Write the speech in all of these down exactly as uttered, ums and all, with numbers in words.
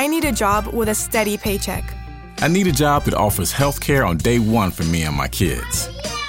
I need a job with a steady paycheck. I need a job that offers health care on day one for me and my kids.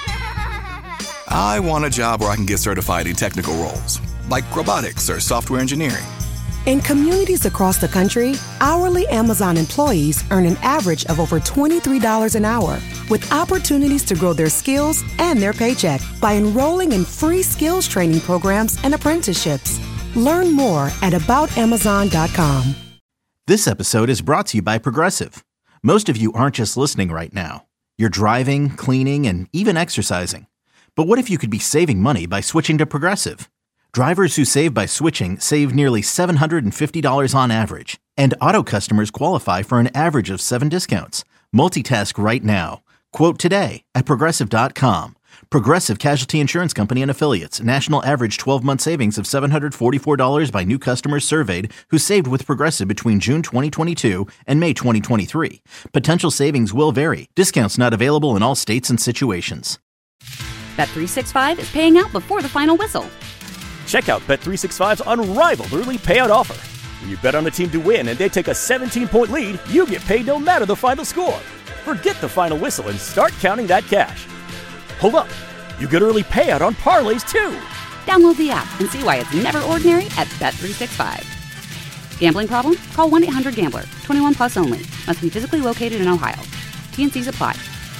I want a job where I can get certified in technical roles, like robotics or software engineering. In communities across the country, hourly Amazon employees earn an average of over twenty-three dollars an hour, with opportunities to grow their skills and their paycheck by enrolling in free skills training programs and apprenticeships. Learn more at about amazon dot com. This episode is brought to you by Progressive. Most of you aren't just listening right now. You're driving, cleaning, and even exercising. But what if you could be saving money by switching to Progressive? Drivers who save by switching save nearly seven hundred fifty dollars on average. And auto customers qualify for an average of seven discounts. Multitask right now. Quote today at progressive dot com. Progressive Casualty Insurance Company and Affiliates. National average twelve-month savings of seven hundred forty-four dollars by new customers surveyed who saved with Progressive between June twenty twenty-two and May twenty twenty-three. Potential savings will vary. Discounts not available in all states and situations. Bet three sixty-five is paying out before the final whistle. Check out Bet three sixty-five's unrivaled early payout offer. When you bet on a team to win and they take a seventeen-point lead, you get paid no matter the final score. Forget the final whistle and start counting that cash. Hold up. You get early payout on parlays, too. Download the app and see why it's never ordinary at Bet three sixty-five. Gambling problem? Call one eight hundred gambler. twenty-one plus only. Must be physically located in Ohio. T and C's apply.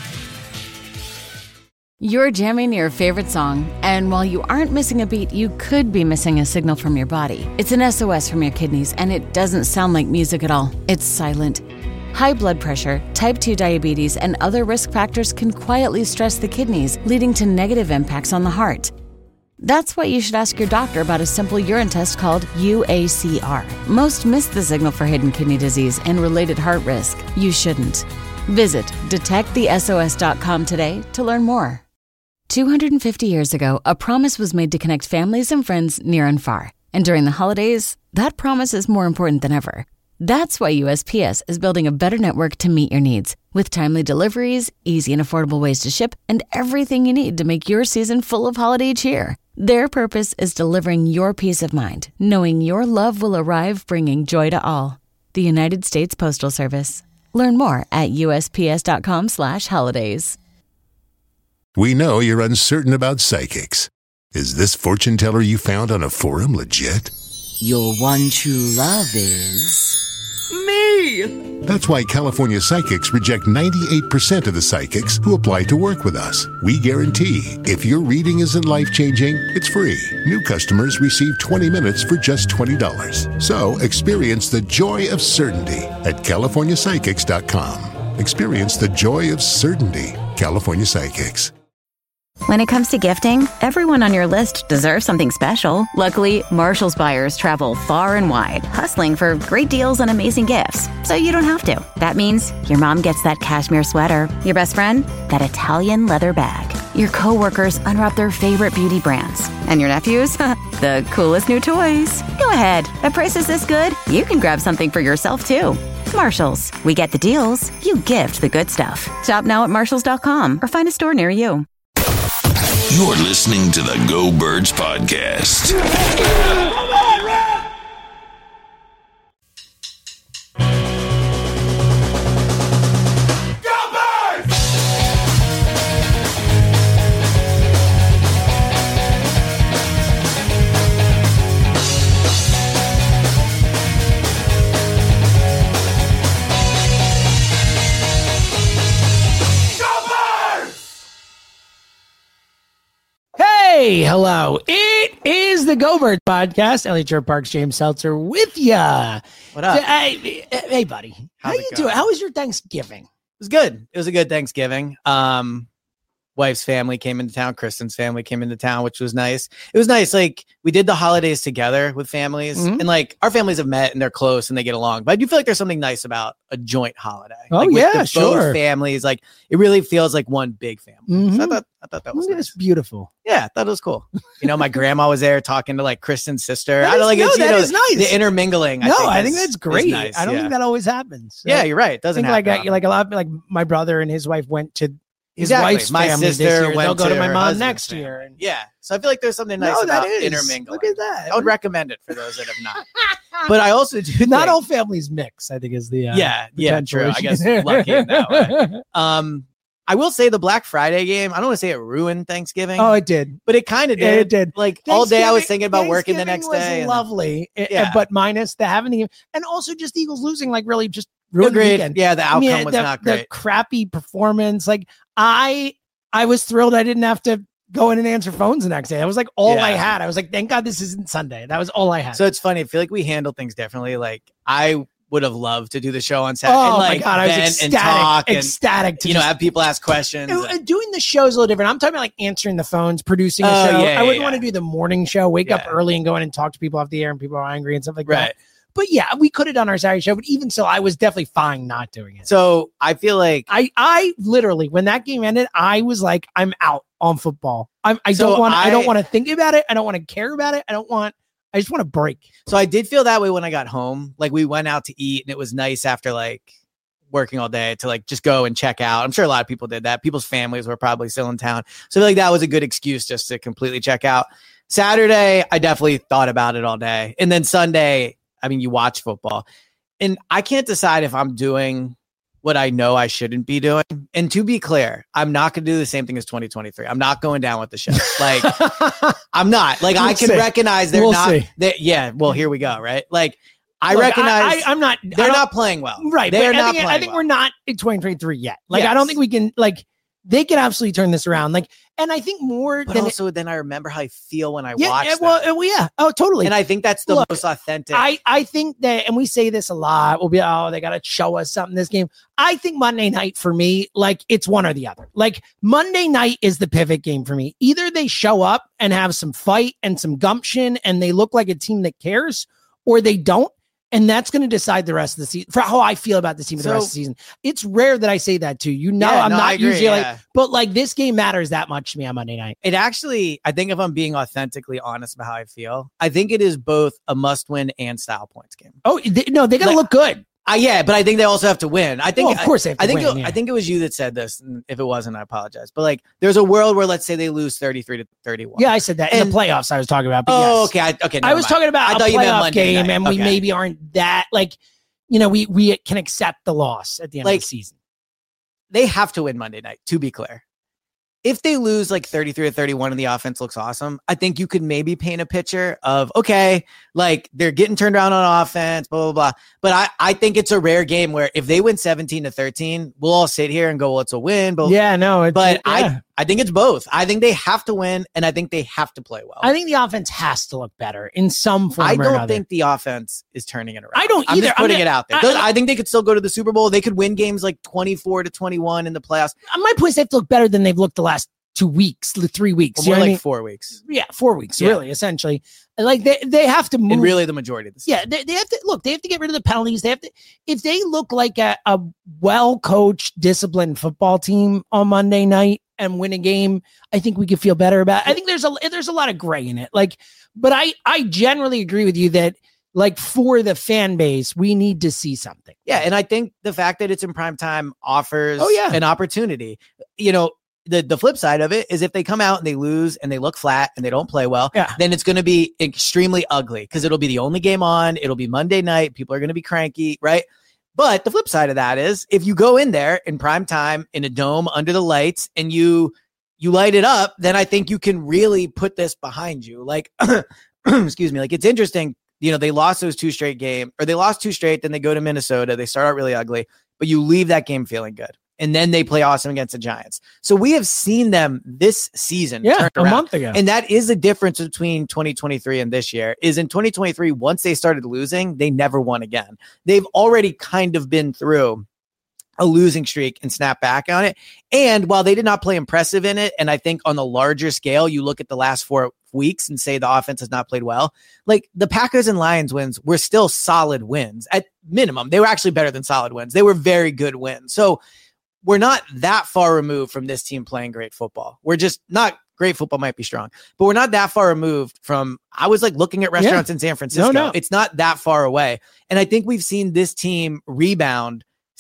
You're jamming your favorite song, and while you aren't missing a beat, you could be missing a signal from your body. It's an S O S from your kidneys, and it doesn't sound like music at all. It's silent. High blood pressure, type two diabetes, and other risk factors can quietly stress the kidneys, leading to negative impacts on the heart. That's why you should ask your doctor about a simple urine test called U A C R. Most miss the signal for hidden kidney disease and related heart risk. You shouldn't. Visit detect the S O S dot com today to learn more. two hundred fifty years ago, a promise was made to connect families and friends near and far. And during the holidays, that promise is more important than ever. That's why U S P S is building a better network to meet your needs, with timely deliveries, easy and affordable ways to ship, and everything you need to make your season full of holiday cheer. Their purpose is delivering your peace of mind, knowing your love will arrive bringing joy to all. The United States Postal Service. Learn more at U S P S dot com slash holidays. We know you're uncertain about psychics. Is this fortune teller you found on a forum legit? Your one true love is... me! That's why California Psychics reject ninety-eight percent of the psychics who apply to work with us. We guarantee if your reading isn't life-changing, it's free. New customers receive twenty minutes for just twenty dollars. So experience the joy of certainty at california psychics dot com. Experience the joy of certainty. California Psychics. When it comes to gifting, everyone on your list deserves something special. Luckily, Marshall's buyers travel far and wide, hustling for great deals and amazing gifts, so you don't have to. That means your mom gets that cashmere sweater, your best friend, that Italian leather bag, your coworkers unwrap their favorite beauty brands, and your nephews, the coolest new toys. Go ahead. At prices this good, you can grab something for yourself, too. Marshalls. We get the deals. You gift the good stuff. Shop now at marshalls dot com or find a store near you. You're listening to the Go Birds Podcast. Hey, hello. It is the Go Birds Podcast. Elliot Jer Parks, James Seltzer with ya. What up? Hey, hey buddy. How's How you doing? How was your Thanksgiving? It was good. It was a good Thanksgiving. Um, wife's family came into town. Kristen's family came into town, which was nice. It was nice. Like, we did the holidays together with families, Mhm. and like our families have met and they're close and they get along. But I do feel like there's something nice about a joint holiday. Oh, like, with yeah, the both sure. families, like it really feels like one big family. Mhm. So I thought, I thought that was Look at nice. this beautiful. Yeah, I thought it was cool. You know, my grandma was there talking to like Kristen's sister. That I don't is- like no, it's, you that know, is nice. the intermingling. No, I is- think that's is great. nice, I don't yeah. think that always happens. Yeah, you're right. It I doesn't think like happen I, like a lot like my brother and his wife went to his exactly. wife's my family sister this year. went They'll go to to my her mom husband's next family. year. And, Yeah. So I feel like there's something nice no, about that is. intermingling. Look at that. I would recommend it for those that have not. But I also do not think, all families mix, I think is the uh, yeah, yeah, potential true. I issue. guess lucky in that way. Um, I will say the Black Friday game, I don't want to say it ruined Thanksgiving. Oh, it did. But it kind of did. Yeah, it did. Like all day I was Thanksgiving- thinking about working the next Thanksgiving day. was and- lovely, eh, Yeah. but minus the having the and also just the Eagles losing like really just ruined the Agreed. weekend. Yeah, the I mean, outcome was the, not the great. crappy performance. Like I, I was thrilled I didn't have to go in and answer phones the next day. That was like all Yeah. I had. I was like, thank God this isn't Sunday. That was all I had. So it's funny. I feel like we handle things differently. Like I would have loved to do the show on Saturday. Oh and, my like, God, I was vent ecstatic, and talk and, ecstatic to you know, just- have people ask questions. Uh, uh, doing the show's a little different. I'm talking about like answering the phones, producing a Oh, show. yeah, I wouldn't yeah, want to do the morning show, wake up Yeah. early and go in and talk to people off the air and people are angry and stuff like Right. that. But yeah, we could have done our Saturday show, but even so, I was definitely fine not doing it. So I feel like I, I literally, when that game ended, I was like, I'm out on football. I'm, I So don't want, I, I- don't want to think about it. I don't want to care about it. I don't want, I just want to break. So I did feel that way when I got home. Like we went out to eat and it was nice after like working all day to like just go and check out. I'm sure a lot of people did that. People's families were probably still in town. So I feel like that was a good excuse just to completely check out. Saturday, I definitely thought about it all day. And then Sunday, I mean, you watch football and I can't decide if I'm doing what I know I shouldn't be doing. And to be clear, I'm not going to do the same thing as twenty twenty-three. I'm not going down with the show. Like I'm not like We'll I can see. recognize they're We'll not. see. They, yeah. Well, here we go. Right. Like I Look, recognize I, am not, I they're don't- not playing well. Right. They're but not I think, playing I think well. we're not in twenty twenty-three yet. Like, I don't Yes. think we can, like, they can absolutely turn this around. Like, and I think more But than also, then I remember how I feel when I yeah, watch yeah, them. well, uh, well, yeah. Oh, totally. And I think that's the Look, most authentic. I, I think that, and we say this a lot, we'll be, oh, they got to show us something this game. I think Monday night for me, like it's one or the other. Like Monday night is the pivot game for me. Either they show up and have some fight and some gumption and they look like a team that cares, or they don't. And that's going to decide the rest of the season for how I feel about the team for the So- rest of the season. It's rare that I say that too. You know, Yeah, I'm no, I not agree, usually yeah. like, but like this game matters that much to me on Monday night. It actually, I think if I'm being authentically honest about how I feel, I think it is both a must win and style points game. Oh, they, no, they got to Like, look good. Uh, yeah, but I think they also have to win. I think, Well, of course they have to I think win, it, yeah. I think it was you that said this. And if it wasn't, I apologize. But like, there's a world where let's say they lose thirty-three to thirty-one. Yeah, I said that in And- the playoffs I was talking about. But Oh, yes. okay. I, okay. I never was mind. talking about I a thought you meant playoff Monday game, night. and we Okay. maybe aren't that like, you know, we we can accept the loss at the end Like, of the season. They have to win Monday night, to be clear. If they lose like thirty-three to thirty-one and the offense looks awesome, I think you could maybe paint a picture of, okay, like they're getting turned around on offense, blah, blah, blah. But I, I think it's a rare game where if they win seventeen to thirteen, we'll all sit here and go, well, it's a win. But, Yeah, no, it's, but yeah. I, I think it's both. I think they have to win and I think they have to play well. I think the offense has to look better in some form. I or don't another. think the offense is turning it around. I don't I'm either. just I'm putting not- it out there. I- I, think they could still go to the Super Bowl. They could win games like twenty-four to twenty-one in the playoffs. My point is they have to look better than they've looked the last two weeks, the three weeks. Well, you more know what like I mean? four weeks. Yeah, four weeks, Yeah. really, essentially. Like they, they have to move. And really the majority of the season. Yeah, they, they have to look. They have to get rid of the penalties. They have to. If they look like a, a well-coached, disciplined football team on Monday night and win a game, I think we could feel better about it. I think there's a there's a lot of gray in it. Like, but I I generally agree with you that like for the fan base, we need to see something. Yeah, and I think the fact that it's in prime time offers Oh, yeah. an opportunity. You know, the, the flip side of it is if they come out and they lose and they look flat and they don't play well, Yeah. then it's going to be extremely ugly because it'll be the only game on. It'll be Monday night. People are going to be cranky, right? But the flip side of that is if you go in there in prime time in a dome under the lights and you you light it up, then I think you can really put this behind you. Like, excuse me, like it's interesting. You know, they lost those two straight games, or they lost two straight, then they go to Minnesota. They start out really ugly, but you leave that game feeling good. And then they play awesome against the Giants. So we have seen them this season. Yeah, turn a around. month ago. And that is the difference between twenty twenty-three and this year is in twenty twenty-three, once they started losing, they never won again. They've already kind of been through a losing streak and snap back on it. And while they did not play impressive in it, and I think on the larger scale, you look at the last four weeks and say the offense has not played well, like the Packers and Lions wins were still solid wins at minimum. They were actually better than solid wins. They were very good wins. So we're not that far removed from this team playing great football. We're just not great football might be strong, but we're not that far removed from, I was like looking at restaurants Yeah. in San Francisco. No, no. It's not that far away. And I think we've seen this team rebound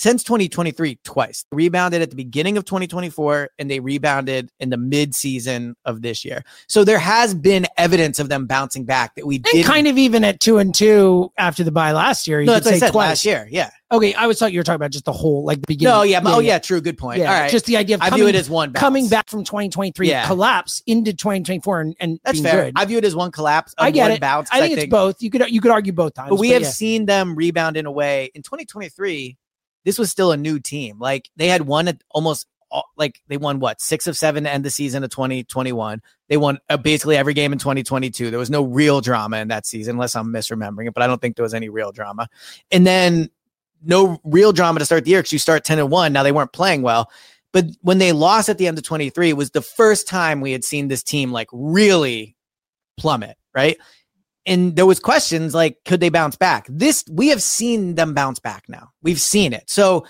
since twenty twenty-three twice. They rebounded at the beginning of twenty twenty-four and they rebounded in the mid-season of this year. So there has been evidence of them bouncing back that we and did kind of even at two and two after the bye last year. You no, could that's what say I said twice. last year. Yeah. Okay, I was thought you were talking about just the whole like the beginning. No, yeah, yeah, oh yeah, true, good point. Yeah, All right, just the idea of I coming, view it as one bounce. coming back from twenty twenty-three yeah. collapse into twenty twenty-four and, and that's being fair. good. I view it as one collapse. Of I get one it. Bounce. I think, I think it's both. You could you could argue both times, but we but have yeah. seen them rebound in a way. In twenty twenty-three, this was still a new team. Like they had won at almost like they won what six of seven to end the season of twenty twenty-one. They won uh, basically every game in twenty twenty-two. There was no real drama in that season, unless I'm misremembering it. But I don't think there was any real drama. And then no real drama to start the year because you start ten and one. Now they weren't playing well, but when they lost at the end of twenty-three, it was the first time we had seen this team like really plummet, right? And there was questions like, could they bounce back? This we have seen them bounce back now. We've seen it. So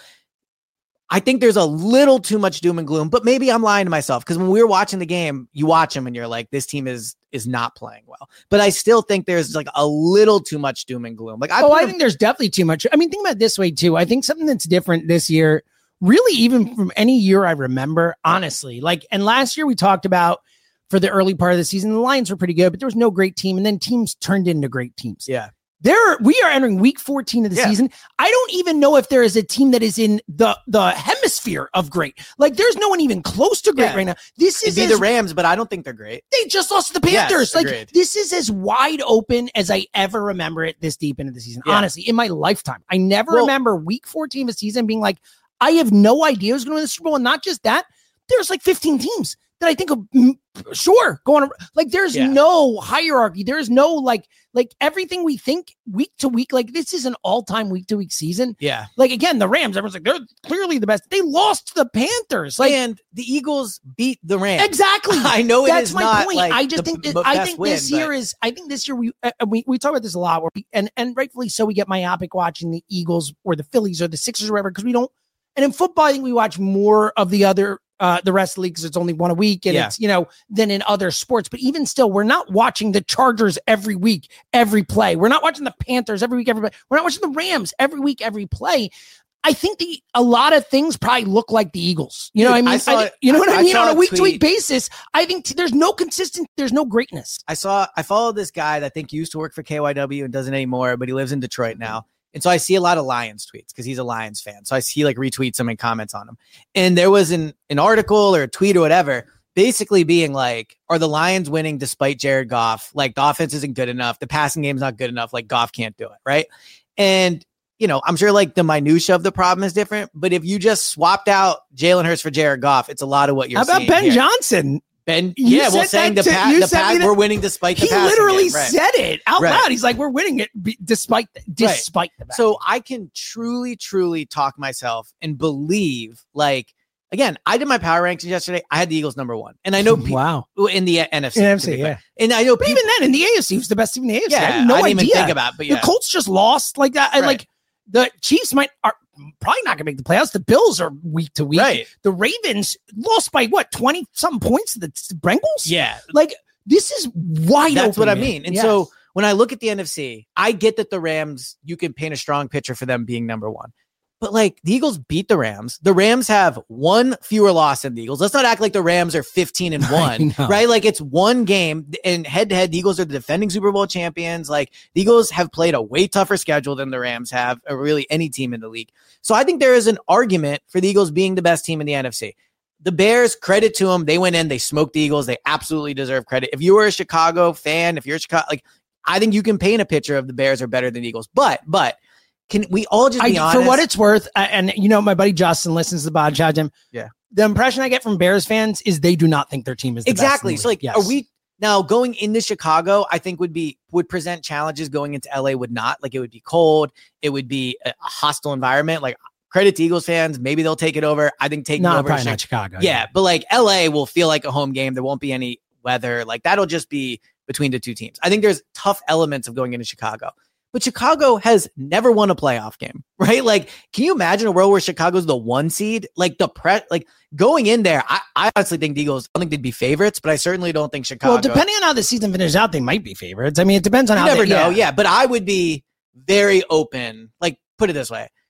I think there's a little too much doom and gloom, but maybe I'm lying to myself because when we were watching the game, you watch them and you're like, this team is is not playing well. But I still think there's like a little too much doom and gloom. Like, I oh, I think there's definitely too much. I mean, think about it this way too. I think something that's different this year, really, even from any year I remember, honestly. Like, and last year we talked about for the early part of the season, the Lions were pretty good, but there was no great team, and then teams turned into great teams. Yeah. There, we are entering week fourteen of the yeah. season. I don't even know if there is a team that is in the the hemisphere of great. Like, there's no one even close to great yeah. right now. This is It'd be as, the Rams, but I don't think they're great. They just lost to the Panthers. Yes, like, agreed. this is as wide open as I ever remember it this deep into the season. Yeah. Honestly, in my lifetime, I never Well, remember week fourteen of the season being like, I have no idea who's going to win the Super Bowl. And not just that, there's like fifteen teams that I think of, mm, sure, going like there's Yeah. no hierarchy. There's no like, like everything we think week to week, like this is an all time week to week season. Yeah. Like again, the Rams, everyone's like, they're clearly the best. They lost to the Panthers. Like, and the Eagles beat the Rams. exactly. I know it That's is my not point. like I just the think b- that, I best think win, this but- year is, I think this year we, uh, we, we talk about this a lot where we, and, and rightfully so we get myopic watching the Eagles or the Phillies or the Sixers or whatever, because we don't, and in football, I think we watch more of the other, uh, the rest of the league because it's only one a week and Yeah. it's, you know, than in other sports. But even still, we're not watching the Chargers every week, every play. We're not watching the Panthers every week, every play. We're not watching the Rams every week, every play. I think the a lot of things probably look like the Eagles. You know what I Dude, mean? I saw- I, you know what I, I mean? saw On a a week to week tweet- basis, I think t- there's no consistent, there's no greatness. I saw, I follow this guy that I think used to work for K Y W and doesn't anymore, but he lives in Detroit now. And so I see a lot of Lions tweets because he's a Lions fan. So I see like retweets them and comments on them. And there was an, an article or a tweet or whatever, basically being like, are the Lions winning despite Jared Goff? Like the offense isn't good enough. The passing game's not good enough. Like Goff can't do it. Right. And, you know, I'm sure like the minutia of the problem is different, but if you just swapped out Jalen Hurts for Jared Goff, it's a lot of what you're How about seeing Ben here. Johnson? Ben, You yeah, well, said saying that the to- pack, you the sent me pack, that- we're winning despite the He passing literally game. Right. said it out Right. loud. He's like, we're winning it be- despite, despite the bad. So I can truly, truly talk myself and believe, like, again, I did my power rankings yesterday. I had the Eagles number one, and I know pe- wow in the N F C, N F C, to be fair. yeah. and I know But people, even then, in the A F C, who's the best team in the A F C? Yeah, I had no I didn't idea. even think about it, but yeah. The Colts just lost like that. And Right. like the Chiefs might are probably not gonna make the playoffs. The Bills are week to week. Right. The Ravens lost by what twenty something points to the Bengals. yeah, Like this is wide that's open, what I man. mean. And Yes. so when I look at the N F C, I get that the Rams, you can paint a strong picture for them being number one. But like the Eagles beat the Rams. The Rams have one fewer loss than the Eagles. Let's not act like the Rams are fifteen and one, know. right? Like it's one game, and head to head, the Eagles are the defending Super Bowl champions. Like the Eagles have played a way tougher schedule than the Rams have, or really any team in the league. So I think there is an argument for the Eagles being the best team in the N F C. The Bears, credit to them. They went in, they smoked the Eagles. They absolutely deserve credit. If you were a Chicago fan, if you're a Chicago, like I think you can paint a picture of the Bears are better than the Eagles. But, but can we all just be I, honest? for what it's worth, uh, and you know, my buddy Justin listens to the podcast. Jim. Yeah. The impression I get from Bears fans is they do not think their team is the Exactly. best So in like, the league. Yes. are we now going into Chicago? I think would be would present challenges. Going into L A would not. Like it would be cold. It would be a hostile environment. Like credit to Eagles fans, maybe they'll take it over. I think taking No, over probably Chi- not Chicago. Yeah, but like L A will feel like a home game. There won't be any weather. Like that'll just be between the two teams. I think there's tough elements of going into Chicago. But Chicago has never won a playoff game, right? Like, can you imagine a world where Chicago's the one seed? Like the pre, like going in there, I, I honestly think the Eagles, I don't think they'd be favorites, but I certainly don't think Chicago. Well, depending on how the season finishes out, they might be favorites. I mean, it depends on you how never they, know. yeah. Yeah, but I would be very open. Like, put it this way: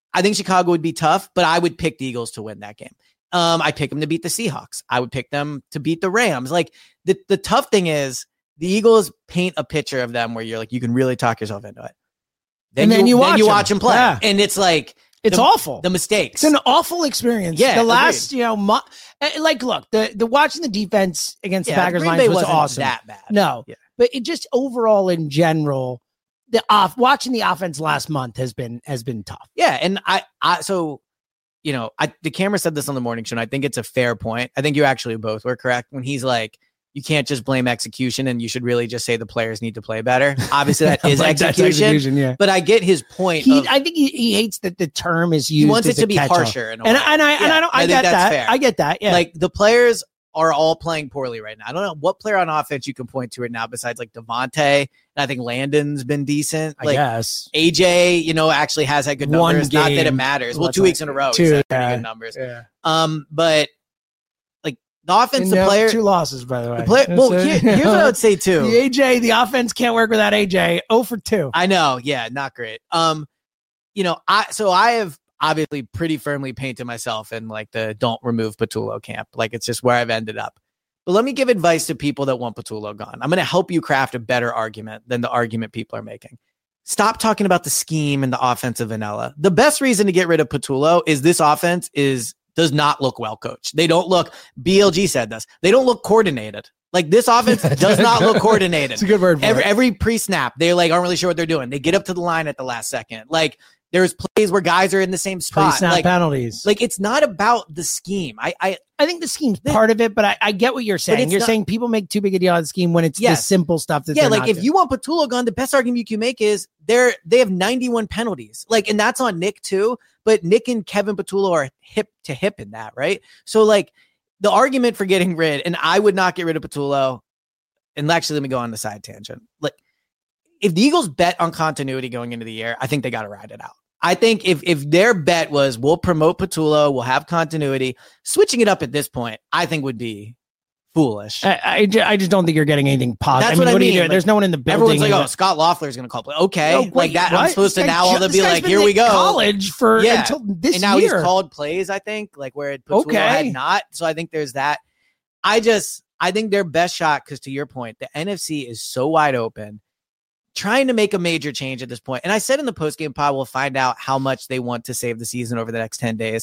I think Chicago would be tough, but I would pick the Eagles to win that game. Um, I pick them to beat the Seahawks. I would pick them to beat the Rams. Like the, the tough thing is the Eagles paint a picture of them where you're like, you can really talk yourself into it. Then and then you, you watch, then you them. watch them play. Yeah. And it's like, it's the, awful. The mistakes. It's an awful experience. Yeah. The last, agreed. you know, mo- like, look, the, the watching the defense against yeah, the Packers Green lines Bay was wasn't awesome. That bad. No, yeah. but it just overall in general, the off watching the offense last month has been, has been tough. Yeah. And I, I, so, you know, I, the camera said this on the morning show, and I think it's a fair point. I think you actually both were correct when he's like, you can't just blame execution and you should really just say the players need to play better. Obviously that is like execution, execution yeah. but I get his point. He, of, I think he, he hates that the term is used. He wants as it to be catch-all. harsher. In a and, way. and I, yeah, and I don't, I, I get that. Fair. I get that. Yeah. Like the players are all playing poorly right now. I don't know what player on offense you can point to right now besides like Devontae. And I think Landon's been decent. I like guess. A J, you know, actually has had good One numbers. game. Not that it matters. Well, two weeks in a row. Two, he's had yeah, pretty good numbers. Yeah. Um, but like the offensive no, player, two losses by the way. the player, well, here, here's what I would say too. The A J, the offense can't work without A J. oh for two. I know. Yeah, not great. Um, you know, I so I have obviously pretty firmly painted myself in like the don't remove Patullo camp. Like it's just where I've ended up. But let me give advice to people that want Patullo gone. I'm going to help you craft a better argument than the argument people are making. Stop talking about the scheme and the offensive vanilla. The best reason to get rid of Patullo is this offense is does not look well coached. They don't look, B L G said this, they don't look coordinated. Like this offense does not look coordinated. It's a good word for every, it. every pre-snap, they like aren't really sure what they're doing. They get up to the line at the last second. Like there's plays where guys are in the same spot. Pre-snap like, penalties. Like it's not about the scheme. I I, I think the scheme's part of it, but I, I get what you're saying. You're not, saying people make too big a deal out of the scheme when it's yes. the simple stuff that yeah, they're like not if doing. you want Patullo gone, the best argument you can make is they're they have ninety-one penalties. Like, and that's on Nick too. But Nick and Kevin Patullo are hip to hip in that, right? So like the argument for getting rid, and I would not get rid of Patullo. And actually, let me go on the side tangent. Like, if the Eagles bet on continuity going into the year, I think they got to ride it out. I think if if their bet was we'll promote Patullo, we'll have continuity, switching it up at this point, I think would be foolish. I, I, ju- I just don't think you're getting anything positive. That's I mean, what I what mean. Are you doing? Like, There's no one in the building. Everyone's like, who- oh, Scott Loeffler is going to call play. Okay. No, like wait, that. what? I'm supposed to This now guy all to ju- be this guy's like, been here in we go. college for yeah. until this and now year. he's called plays, I think, like where Patullo Okay. had not. So I think there's that. I just, I think their best shot, because to your point, the N F C is so wide open, trying to make a major change at this point. And I said in the postgame pod, we'll find out how much they want to save the season over the next ten days.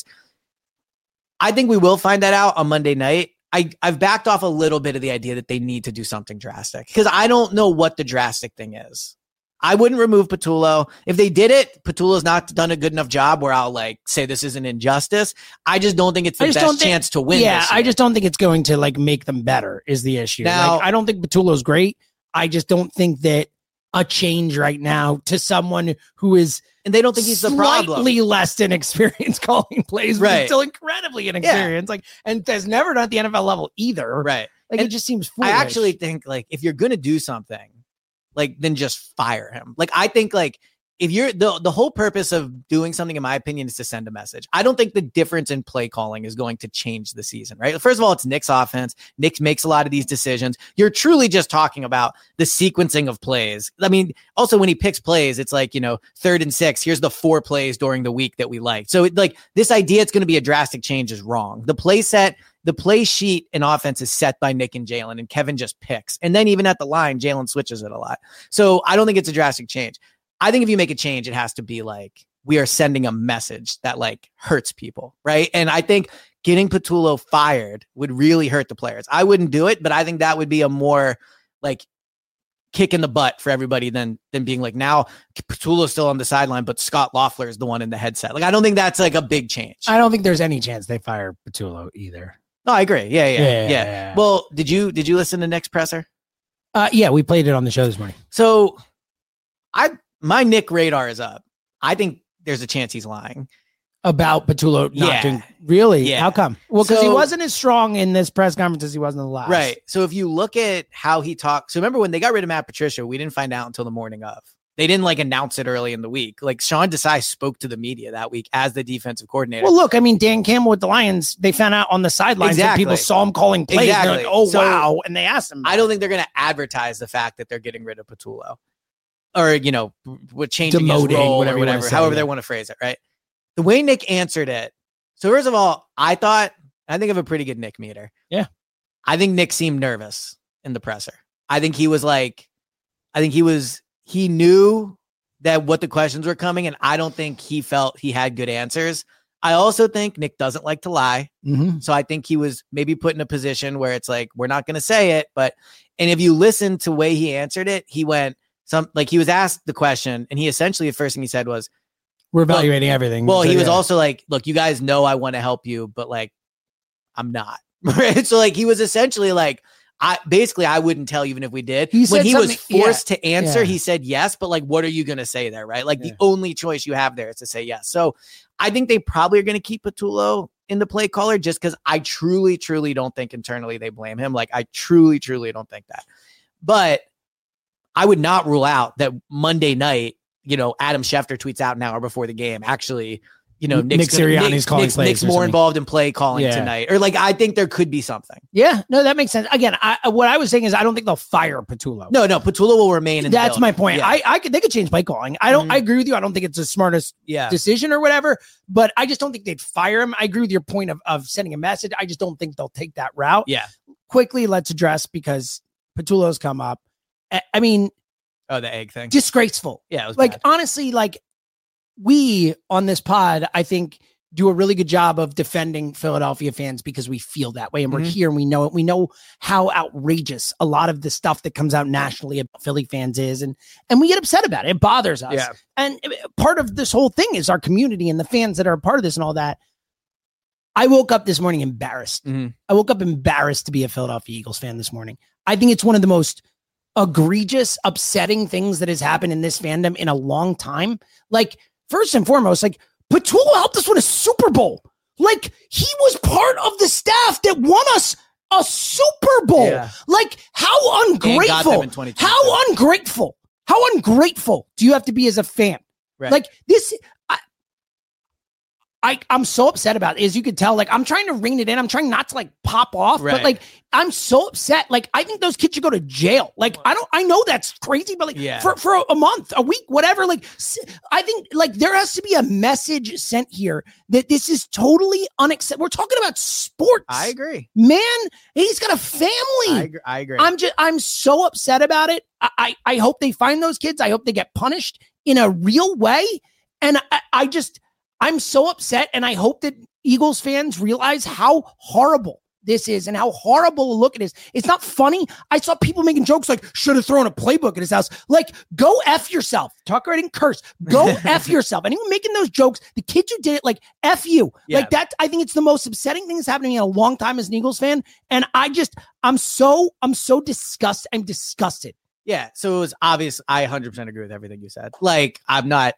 I think we will find that out on Monday night. I, I've backed off a little bit of the idea that they need to do something drastic because I don't know what the drastic thing is. I wouldn't remove Patullo. If they did it, Patullo's not done a good enough job where I'll like say this is an injustice. I just don't think it's the I just best don't think- chance to win. Yeah, this year. I just don't think it's going to like make them better is the issue. Now- Like, I don't think Patullo's great. I just don't think that a change right now to someone who is and they don't think he's the problem. Slightly less than experienced calling plays, but Right. he's still incredibly inexperienced. Like, and has never done at the N F L level either. Right. Like, And it just seems foolish. I actually think like if you're gonna do something, like then just fire him. Like I think like if you're the the whole purpose of doing something, in my opinion, is to send a message. I don't think the difference in play calling is going to change the season, right? First of all, it's Nick's offense. Nick makes a lot of these decisions. You're truly just talking about the sequencing of plays. I mean, also when he picks plays, it's like, you know, third and six. Here's the four plays during the week that we like. So it, like this idea it's going to be a drastic change is wrong. The play set, the play sheet in offense is set by Nick and Jalen, and Kevin just picks. And then even at the line, Jalen switches it a lot. So I don't think it's a drastic change. I think if you make a change, it has to be like, we are sending a message that like hurts people. Right. And I think getting Patullo fired would really hurt the players. I wouldn't do it, but I think that would be a more like kick in the butt for everybody than, than being like, now Patullo's still on the sideline, but Scott Loeffler is the one in the headset. Like, I don't think that's like a big change. I don't think there's any chance they fire Patullo either. No, I agree. Yeah, yeah, Yeah, yeah. yeah, yeah. Well, did you, did you listen to Nick's presser? Uh, yeah, we played it on the show this morning. So I, my Nick radar is up. I think there's a chance he's lying About Patullo not Yeah. doing really? Yeah. How come? Well, because he So- wasn't as strong in this press conference as he was in the last. Right. So if you look at how he talked, so remember when they got rid of Matt Patricia, we didn't find out until the morning of. They didn't like announce it early in the week. Like Sean Desai spoke to the media that week as the defensive coordinator. Well, look, I mean, Dan Campbell with the Lions, they found out on the sidelines Exactly. that people saw him calling plays. Exactly. They're like, oh, So, wow. And they asked him. I don't think they're going to advertise the fact that they're getting rid of Patullo or, you know, what changing his Demoting, role whatever or you wanna whatever, say, however yeah. they want to phrase it. Right. the way Nick answered it. So first of all, I thought, I think I have a pretty good Nick meter. Yeah. I think Nick seemed nervous in the presser. I think he was like, I think he was, he knew that what the questions were coming, and I don't think he felt he had good answers. I also think Nick doesn't like to lie. Mm-hmm. So I think he was maybe put in a position where it's like, we're not going to say it. But, and if you listen to the way he answered it, he went some, like he was asked the question, and he essentially, the first thing he said was, we're evaluating everything. Well, so, he was yeah. also like, look, you guys know I want to help you, but like, I'm not. Right. So like, he was essentially like, I basically, I wouldn't tell you even if we did. He when he was something- forced yeah. to answer, Yeah. he said yes, but like, what are you going to say there? Right. Like Yeah. the only choice you have there is to say yes. So I think they probably are going to keep Patullo in the play caller just because I truly, truly don't think internally they blame him. Like I truly, truly don't think that. But I would not rule out that Monday night, you know, Adam Schefter tweets out an hour before the game. Actually, you know, Nick Nick's, gonna, Sirianni's Nick's, calling Nick's, plays Nick's or more something. involved in play calling Yeah. tonight. Or like, I think there could be something. Yeah, no, that makes sense. Again, I, what I was saying is I don't think they'll fire Patullo. No, no, Patullo will remain in the That's building. my point. Yeah. I, I could, they could change play calling. I don't, Mhm. I agree with you. I don't think it's the smartest Yeah. decision or whatever, but I just don't think they'd fire him. I agree with your point of, of sending a message. I just don't think they'll take that route. Yeah. Quickly, let's address because Patullo's come up. I, I mean, Oh, the egg thing. disgraceful. Yeah, it was Like, bad. honestly, like we on this pod, I think, do a really good job of defending Philadelphia fans because we feel that way and we're Mhm. here and we know it. We know how outrageous a lot of the stuff that comes out nationally about Philly fans is. And, and we get upset about it. It bothers us. Yeah. And part of this whole thing is our community and the fans that are a part of this and all that. I woke up this morning embarrassed. Mhm. I woke up embarrassed to be a Philadelphia Eagles fan this morning. I think it's one of the most egregious, upsetting things that has happened in this fandom in a long time. Like, first and foremost, like, Patullo helped us win a Super Bowl. Like, he was part of the staff that won us a Super Bowl. Yeah. Like, how And got them ungrateful. in twenty twenty-two. How ungrateful. How ungrateful do you have to be as a fan? Right. Like, this, I, I, I'm so upset about it. As you can tell, like, I'm trying to rein it in. I'm trying not to, like, pop off. Right. But, like, I'm so upset. Like, I think those kids should go to jail. Like, I don't, I know that's crazy, but, like, Yeah. for, for a month, a week, whatever, like, s- I think, like, there has to be a message sent here that this is totally unacceptable. We're talking about sports. I agree. Man, he's got a family. I agree. I agree. I'm just, I'm so upset about it. I, I, I hope they find those kids. I hope they get punished in a real way. And I, I just, I'm so upset. And I hope that Eagles fans realize how horrible this is and how horrible a look it is. It's not funny. I saw people making jokes like, should have thrown a playbook at his house. Like, go F yourself. Tucker, I didn't curse. Go F yourself. Anyone making those jokes, the kids who did it, like, F you. Yeah. Like, that, I think it's the most upsetting thing that's happening in a long time as an Eagles fan. And I just, I'm so, I'm so disgusted. I'm disgusted. Yeah. So it was obvious. I one hundred percent agree with everything you said. Like, I'm not,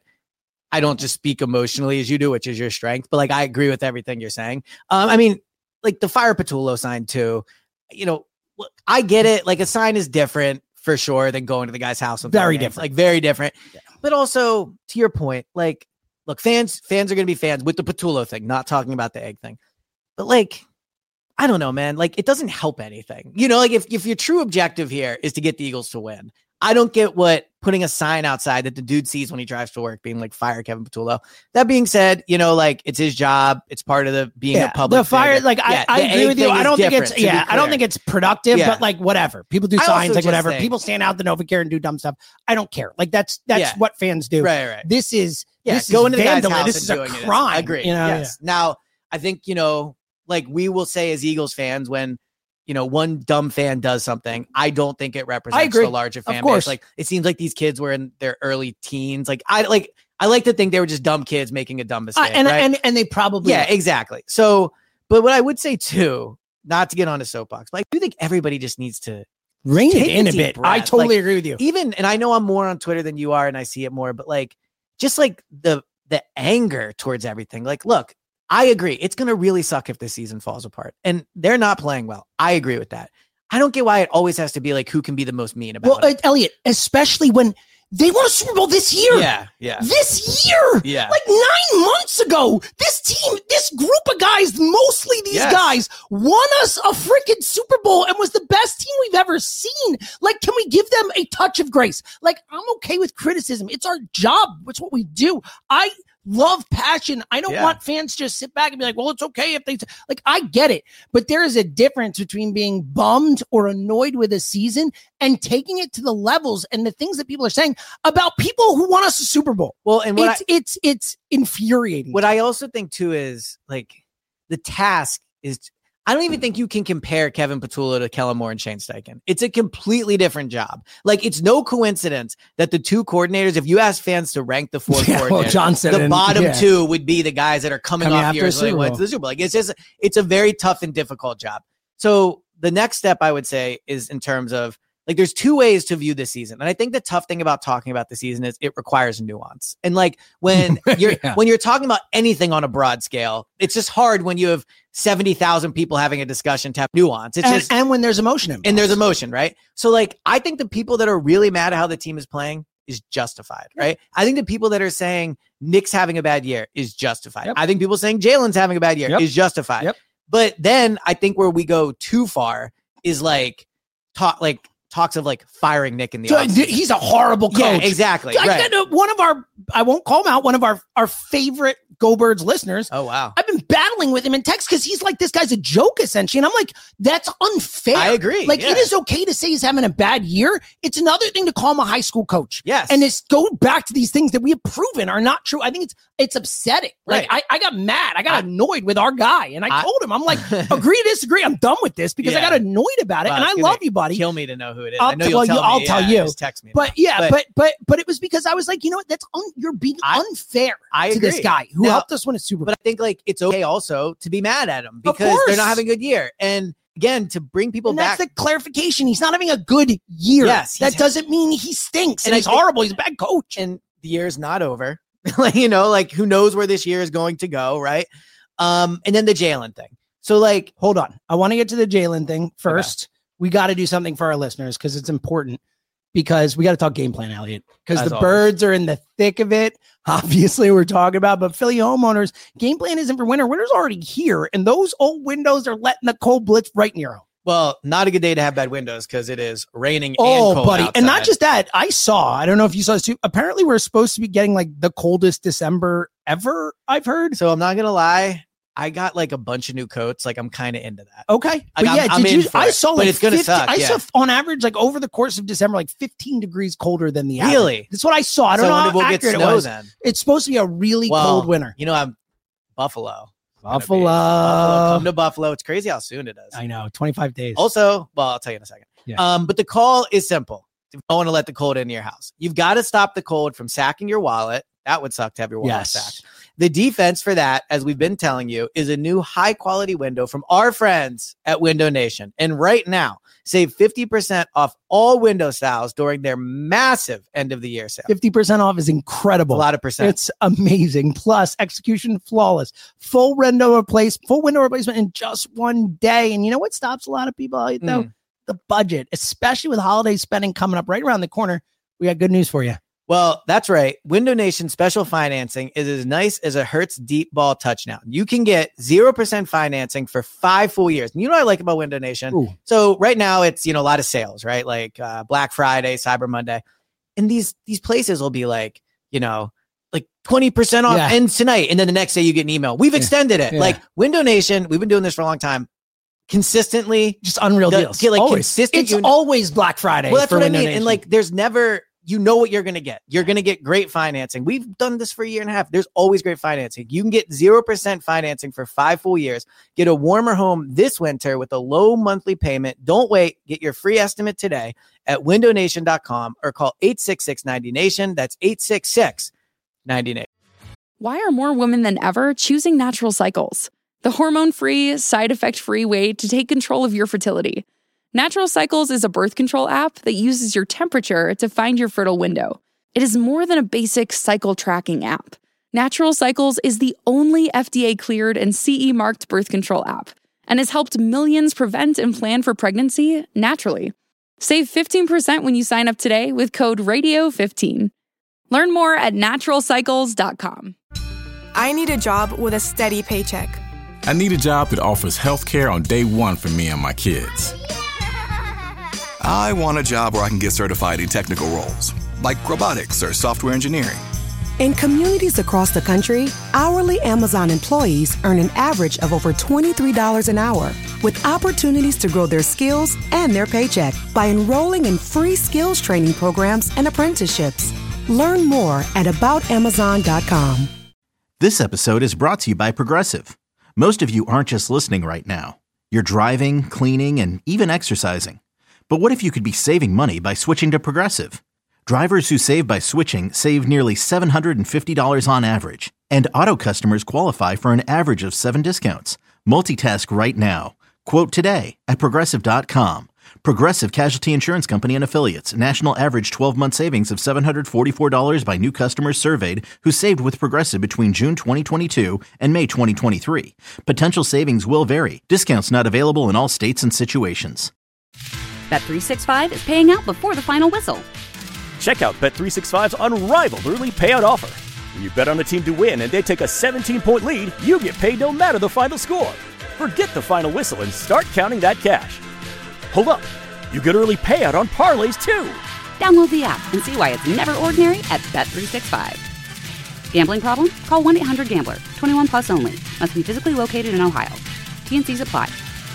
I don't just speak emotionally as you do, which is your strength, but like, I agree with everything you're saying. Um, I mean, like the fire Patullo sign too, you know, look, I get it. Like a sign is different for sure than going to the guy's house. with Very their names. different. Like very different. But also to your point, like, look, fans, fans are going to be fans with the Patullo thing, not talking about the egg thing, but like, I don't know, man. Like, it doesn't help anything. You know, like if, if your true objective here is to get the Eagles to win, I don't get what putting a sign outside that the dude sees when he drives to work being like, fire Kevin Patullo. That being said, you know, like it's his job. It's part of the being Yeah, a public the fire, figure. like Yeah, I, I the agree egg with you. thing I is don't think it's different, to be yeah. I don't clear. think it's productive, Yeah. but like whatever. People do I also signs, like just whatever. think- People stand out the Novacare and do dumb stuff. I don't care. Like that's that's Yeah. what fans do. Right, right. This is Yeah, this going is to the guy's vandalism. house This and is a doing it is- crime. Agree. You know, yes. Now, I think, you know, like we will say as Eagles fans when, you know, one dumb fan does something, I don't think it represents agree. the larger fan Of course. base. Like it seems like these kids were in their early teens. Like I like I like to think they were just dumb kids making a dumb Uh, mistake. and right? and and they probably yeah, exactly. So, but what I would say too, not to get on a soapbox, but I do think everybody just needs to rein it take in a deep bit. breath. I totally Like, agree with you. Even, and I know I'm more on Twitter than you are, and I see it more, but like, just like the the anger towards everything. Like, look, I agree. It's going to really suck if this season falls apart, and they're not playing well. I agree with that. I don't get why it always has to be like who can be the most mean about Well, it. uh, Elliot, especially when they won a Super Bowl this year. Yeah, yeah. This year. Yeah. Like nine months ago, this team, this group of guys, mostly these Yes. guys, won us a freaking Super Bowl and was the best team we've ever seen. Like, can we give them a touch of grace? Like, I'm okay with criticism. It's our job. It's what we do. I love passion. I don't Yeah. want fans to just sit back and be like, well, it's okay if they, like, I get it. But there is a difference between being bummed or annoyed with a season and taking it to the levels and the things that people are saying about people who want us a Super Bowl. Well, and what it's, I, it's, it's infuriating. what I also think too is like the task is, I don't even think you can compare Kevin Patullo to Kellen Moore and Shane Steichen. It's a completely different job. Like, it's no coincidence that the two coordinators, if you ask fans to rank the four Yeah, coordinators, well, Johnson the and- bottom yeah. two would be the guys that are coming, Coming off after years a where they Super went Bowl. to the Super Bowl. Like, it's just, it's a very tough and difficult job. So the next step I would say is in terms of, like, there's two ways to view this season. And I think the tough thing about talking about the season is it requires nuance. And like when you're Yeah. when you're talking about anything on a broad scale, it's just hard when you have seventy thousand people having a discussion to have nuance. It's and, just and when there's emotion involved. and there's emotion, right? So like I think the people that are really mad at how the team is playing is justified, right? I think the people that are saying Nick's having a bad year is justified. Yep. I think people saying Jalen's having a bad year Yep. is justified. Yep. But then I think where we go too far is like talk like talks of like firing Nick in the So, offseason. he's a horrible coach. Yeah, exactly. I Right. got one of our, I won't call him out, one of our, our favorite Go Birds listeners. Oh, wow. I've been battling with him in text because he's like, this guy's a joke essentially. And I'm like, that's unfair. I agree, Like, yeah. it is okay to say he's having a bad year. It's another thing to call him a high school coach. Yes. And it's go back to these things that we have proven are not true. I think it's, it's upsetting. Like, Right. I, I got mad. I got I- annoyed with our guy. And I, I- told him, I'm like, agree, disagree. I'm done with this because I Yeah. got annoyed about it. Wow, and I it's love gonna you, buddy. Kill me to know who it is. I'll I know t- you'll well, tell you- me. I'll tell Yeah, you. Just text me. But yeah, But- but but but it was because I was like, you know what? That's un- you're being I- unfair I to this agree. guy who Now- helped us win a Super Bowl. But I think like it's okay also to be mad at him Of because they're course. not having a good year. And again, to bring people And back. that's the clarification. He's not having a good year. Yes, that he's- doesn't mean he stinks and, And I he's think- horrible. He's a bad coach. and the year is not over. Like, you know, like who knows where this year is going to go, right? Um, and then the Jalen thing. So like, Hold on. I want to get to the Jalen thing first. We got to do something for our listeners because it's important. Because we got to talk game plan, Elliot. Because As the always. Birds are in the thick of it. Obviously, we're talking about, but Philly homeowners, game plan isn't for winter. Winter's already here, and those old windows are letting the cold blitz right near them. well, not a good day to have bad windows because it is raining. Oh, and cold buddy. And not outside. just that. I saw, I don't know if you saw this too. Apparently, we're supposed to be getting like the coldest December ever, I've heard. So I'm not gonna lie. I got like a bunch of new coats. Like I'm kind of into that. Okay. But I'm- yeah, I'm did in you, for I it, saw but like it's gonna fifty suck, I yeah. saw on average, like over the course of December, like fifteen degrees colder than the average. Really? That's what I saw. I don't So know when how we'll get accurate it snow was. then. It's supposed to be a really Well, cold winter. You know, I'm Buffalo. Buffalo. Buffalo. Come to Buffalo. It's crazy how soon it is. I know, twenty-five days. Also, well, I'll tell you in a second. Yeah. Um, but the call is simple. You don't want to let the cold into your house. You've got to stop the cold from sacking your wallet. That would suck to have your wallet Yes. sacked. The defense for that, as we've been telling you, is a new high quality window from our friends at Window Nation. And right now, save fifty percent off all window styles during their massive end of the year sale. fifty percent off is incredible. A lot of percent. It's amazing. Plus, execution flawless. Full window replace, full window replacement in just one day. And you know what stops a lot of people out though? Mm. The budget, especially with holiday spending coming up right around the corner. We got good news for you. Well, that's right. Window Nation special financing is as nice as a Hertz deep ball touchdown. You can get zero percent financing for five full years. And you know what I like about Window Nation? Ooh. So right now it's, you know, a lot of sales, right? Like uh, Black Friday, Cyber Monday. And these, these places will be like, you know, like twenty percent off Yeah. ends tonight. And then the next day you get an email. We've extended it. Yeah. Like Window Nation, we've been doing this for a long time. Consistently. Just unreal The- deals. get, like, always. consistent It's uni- always Black Friday. Well, that's for what I Window mean. Nation. And like, there's never, you know what you're going to get. You're going to get great financing. We've done this for a year and a half. There's always great financing. You can get zero percent financing for five full years. Get a warmer home this winter with a low monthly payment. Don't wait. Get your free estimate today at window nation dot com or call eight six six ninety nation. That's eight six six ninety nation. Why are more women than ever choosing Natural Cycles? The hormone-free, side-effect-free way to take control of your fertility. Natural Cycles is a birth control app that uses your temperature to find your fertile window. It is more than a basic cycle tracking app. Natural Cycles is the only F D A-cleared and C E-marked birth control app and has helped millions prevent and plan for pregnancy naturally. Save fifteen percent when you sign up today with code radio fifteen. Learn more at natural cycles dot com. I need a job with a steady paycheck. I need a job that offers health care on day one for me and my kids. I want a job where I can get certified in technical roles, like robotics or software engineering. In communities across the country, hourly Amazon employees earn an average of over twenty-three dollars an hour, with opportunities to grow their skills and their paycheck by enrolling in free skills training programs and apprenticeships. Learn more at about amazon dot com. This episode is brought to you by Progressive. Most of you aren't just listening right now. You're driving, cleaning, and even exercising. But what if you could be saving money by switching to Progressive? Drivers who save by switching save nearly seven hundred fifty dollars on average, and auto customers qualify for an average of seven discounts. Multitask right now. Quote today at progressive dot com. Progressive Casualty Insurance Company and Affiliates. National average twelve-month savings of seven hundred forty-four dollars by new customers surveyed who saved with Progressive between June twenty twenty-two and May twenty twenty-three. Potential savings will vary. Discounts not available in all states and situations. Bet three sixty-five is paying out before the final whistle. Check out Bet three sixty-five's unrivaled early payout offer. When you bet on a team to win and they take a seventeen-point lead, you get paid no matter the final score. Forget the final whistle and start counting that cash. Hold up. You get early payout on parlays, too. Download the app and see why it's never ordinary at Bet three sixty-five. Gambling problem? Call one eight hundred gambler. twenty-one plus only. Must be physically located in Ohio. T N Cs apply.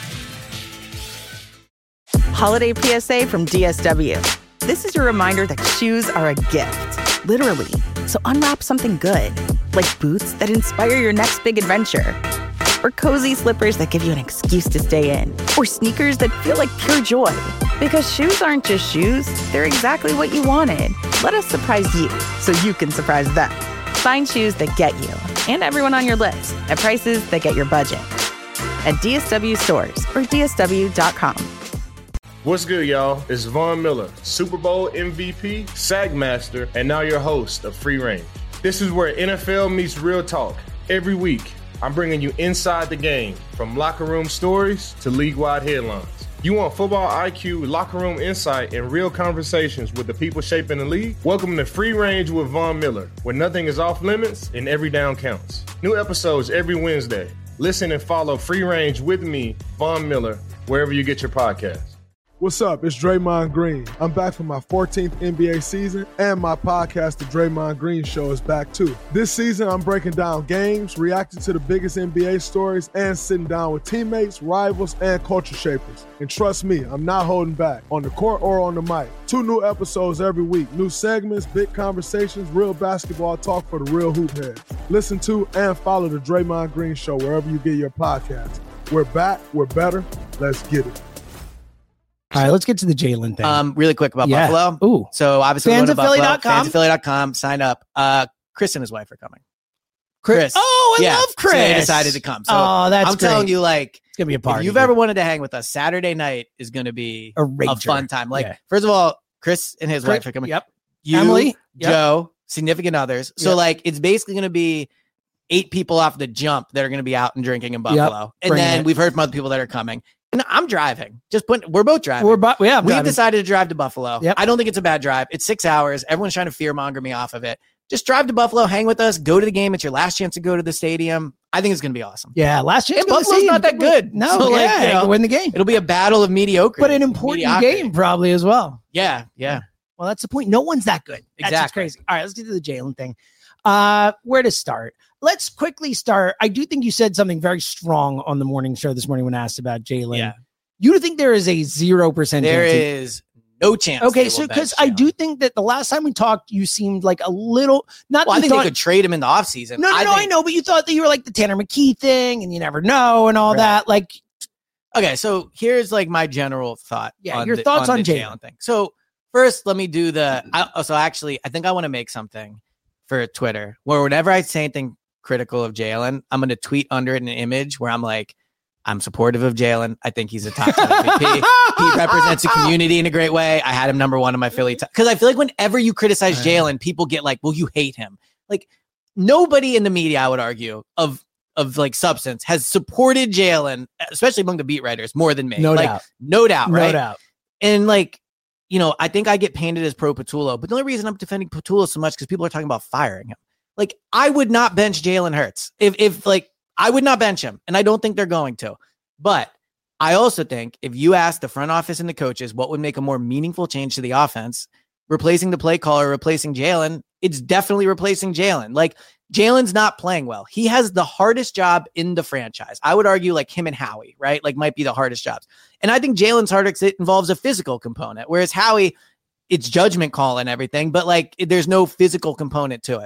Holiday P S A from D S W. This is your reminder that shoes are a gift, literally. So unwrap something good, like boots that inspire your next big adventure, or cozy slippers that give you an excuse to stay in, or sneakers that feel like pure joy. Because shoes aren't just shoes, they're exactly what you wanted. Let us surprise you so you can surprise them. Find shoes that get you and everyone on your list at prices that get your budget. At D S W stores or D S W dot com. What's good, y'all? It's Von Miller, Super Bowl M V P, Sack Master, and now your host of Free Range. This is where N F L meets real talk. Every week, I'm bringing you inside the game, from locker room stories to league-wide headlines. You want football I Q, locker room insight, and real conversations with the people shaping the league? Welcome to Free Range with Von Miller, where nothing is off limits and every down counts. New episodes every Wednesday. Listen and follow Free Range with me, Von Miller, wherever you get your podcasts. What's up? It's Draymond Green. I'm back for my fourteenth N B A season, and my podcast, The Draymond Green Show, is back too. This season, I'm breaking down games, reacting to the biggest N B A stories, and sitting down with teammates, rivals, and culture shapers. And trust me, I'm not holding back, on the court or on the mic. Two new episodes every week, new segments, big conversations, real basketball talk for the real hoop heads. Listen to and follow The Draymond Green Show wherever you get your podcasts. We're back, we're better, let's get it. All right, let's get to the Jalen thing. Um, really quick about Yeah. Buffalo. Ooh. So obviously, Fans going to of Philly Buffalo, dot com. fans of Philly dot com, sign up. Uh, Chris and his wife are coming. Chris. Oh, I yeah, love Chris. So they decided to come. So oh, that's I'm great. telling you, like, it's gonna be a party. if you've ever wanted to hang with us, Saturday night is going to be A a, rager. fun time. Like, Yeah. first of all, Chris and his Chris- wife are coming. Yep. You, Emily. Yep. Joe, significant others. So, Yep. like, it's basically going to be eight people off the jump that are going to be out and drinking in Buffalo. And Bring then it. we've heard from other people that are coming. And I'm driving. Just put. We're both driving. We're bu- yeah, I'm We've driving. decided to drive to Buffalo. Yep. I don't think it's a bad drive. It's six hours. Everyone's trying to fear monger me off of it. Just drive to Buffalo, hang with us, go to the game. It's your last chance to go to the stadium. I think it's going to be awesome. Yeah, last chance. And to go to the Buffalo's not that stadium. good. No, So, like, yeah, you know, win the game. It'll be a battle of mediocrity. But an important Mediocrity. game probably as well. Yeah, yeah. Well, that's the point. No one's that good. That's just Exactly. crazy. All right, let's get to the Jalen thing. Uh, where to start? Let's quickly start. I do think you said something very strong on the morning show this morning when asked about Jalen. Yeah. You think there is a zero percent There chance he- is no chance. Okay, they so will because bench I do think that the last time we talked, you seemed like a little not. Well, I you think thought, they could trade him in the offseason. No, no, I no. I think- know, but you thought that you were like the Tanner McKee thing, and you never know, and all Right. that. Like, Okay, so here's like my general thought. Yeah, on your the, thoughts on the Jalen. thing. So first, let me do the. I, oh, so actually, I think I want to make something for Twitter where whenever I say anything critical of Jalen, I'm going to tweet under it an image where I'm like, I'm supportive of Jalen. I think he's a top ten M V P. He represents a community in a great way. I had him number one in my Philly because I feel like whenever you criticize Jalen, people get like, well, you hate him. Like nobody in the media, I would argue, of of like substance has supported Jalen, especially among the beat writers, more than me. No like, doubt. No doubt. No Right. doubt. And like, you know, I think I get painted as pro Patullo, but the only reason I'm defending Patullo so much because people are talking about firing him. Like, I would not bench Jalen Hurts if, if like, I would not bench him, and I don't think they're going to. But I also think if you ask the front office and the coaches what would make a more meaningful change to the offense, replacing the play caller, replacing Jalen it's definitely replacing Jalen. Like, Jalen's not playing well. He has the hardest job in the franchise. I would argue like him and Howie, right? Like might be the hardest jobs. And I think Jalen's hardest, it involves a physical component, whereas Howie, it's judgment call and everything, but like there's no physical component to it.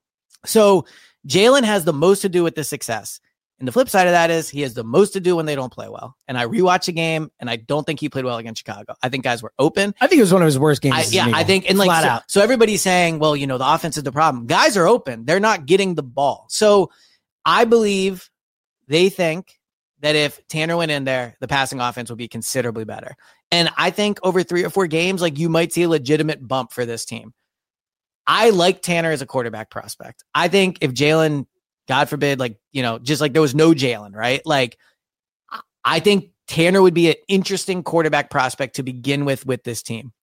So Jalen has the most to do with the success. And the flip side of that is he has the most to do when they don't play well. And I rewatched the game, and I don't think he played well against Chicago. I think guys were open. I think it was one of his worst games. I, yeah, I think, and like, flat so, out. so everybody's saying, well, you know, the offense is the problem. Guys are open. They're not getting the ball. So I believe they think that if Tanner went in there, the passing offense would be considerably better. And I think over three or four games, like you might see a legitimate bump for this team. I like Tanner as a quarterback prospect. I think if Jalen, God forbid, like, you know, just like there was no Jalen, right? Like, I think Tanner would be an interesting quarterback prospect to begin with with this team.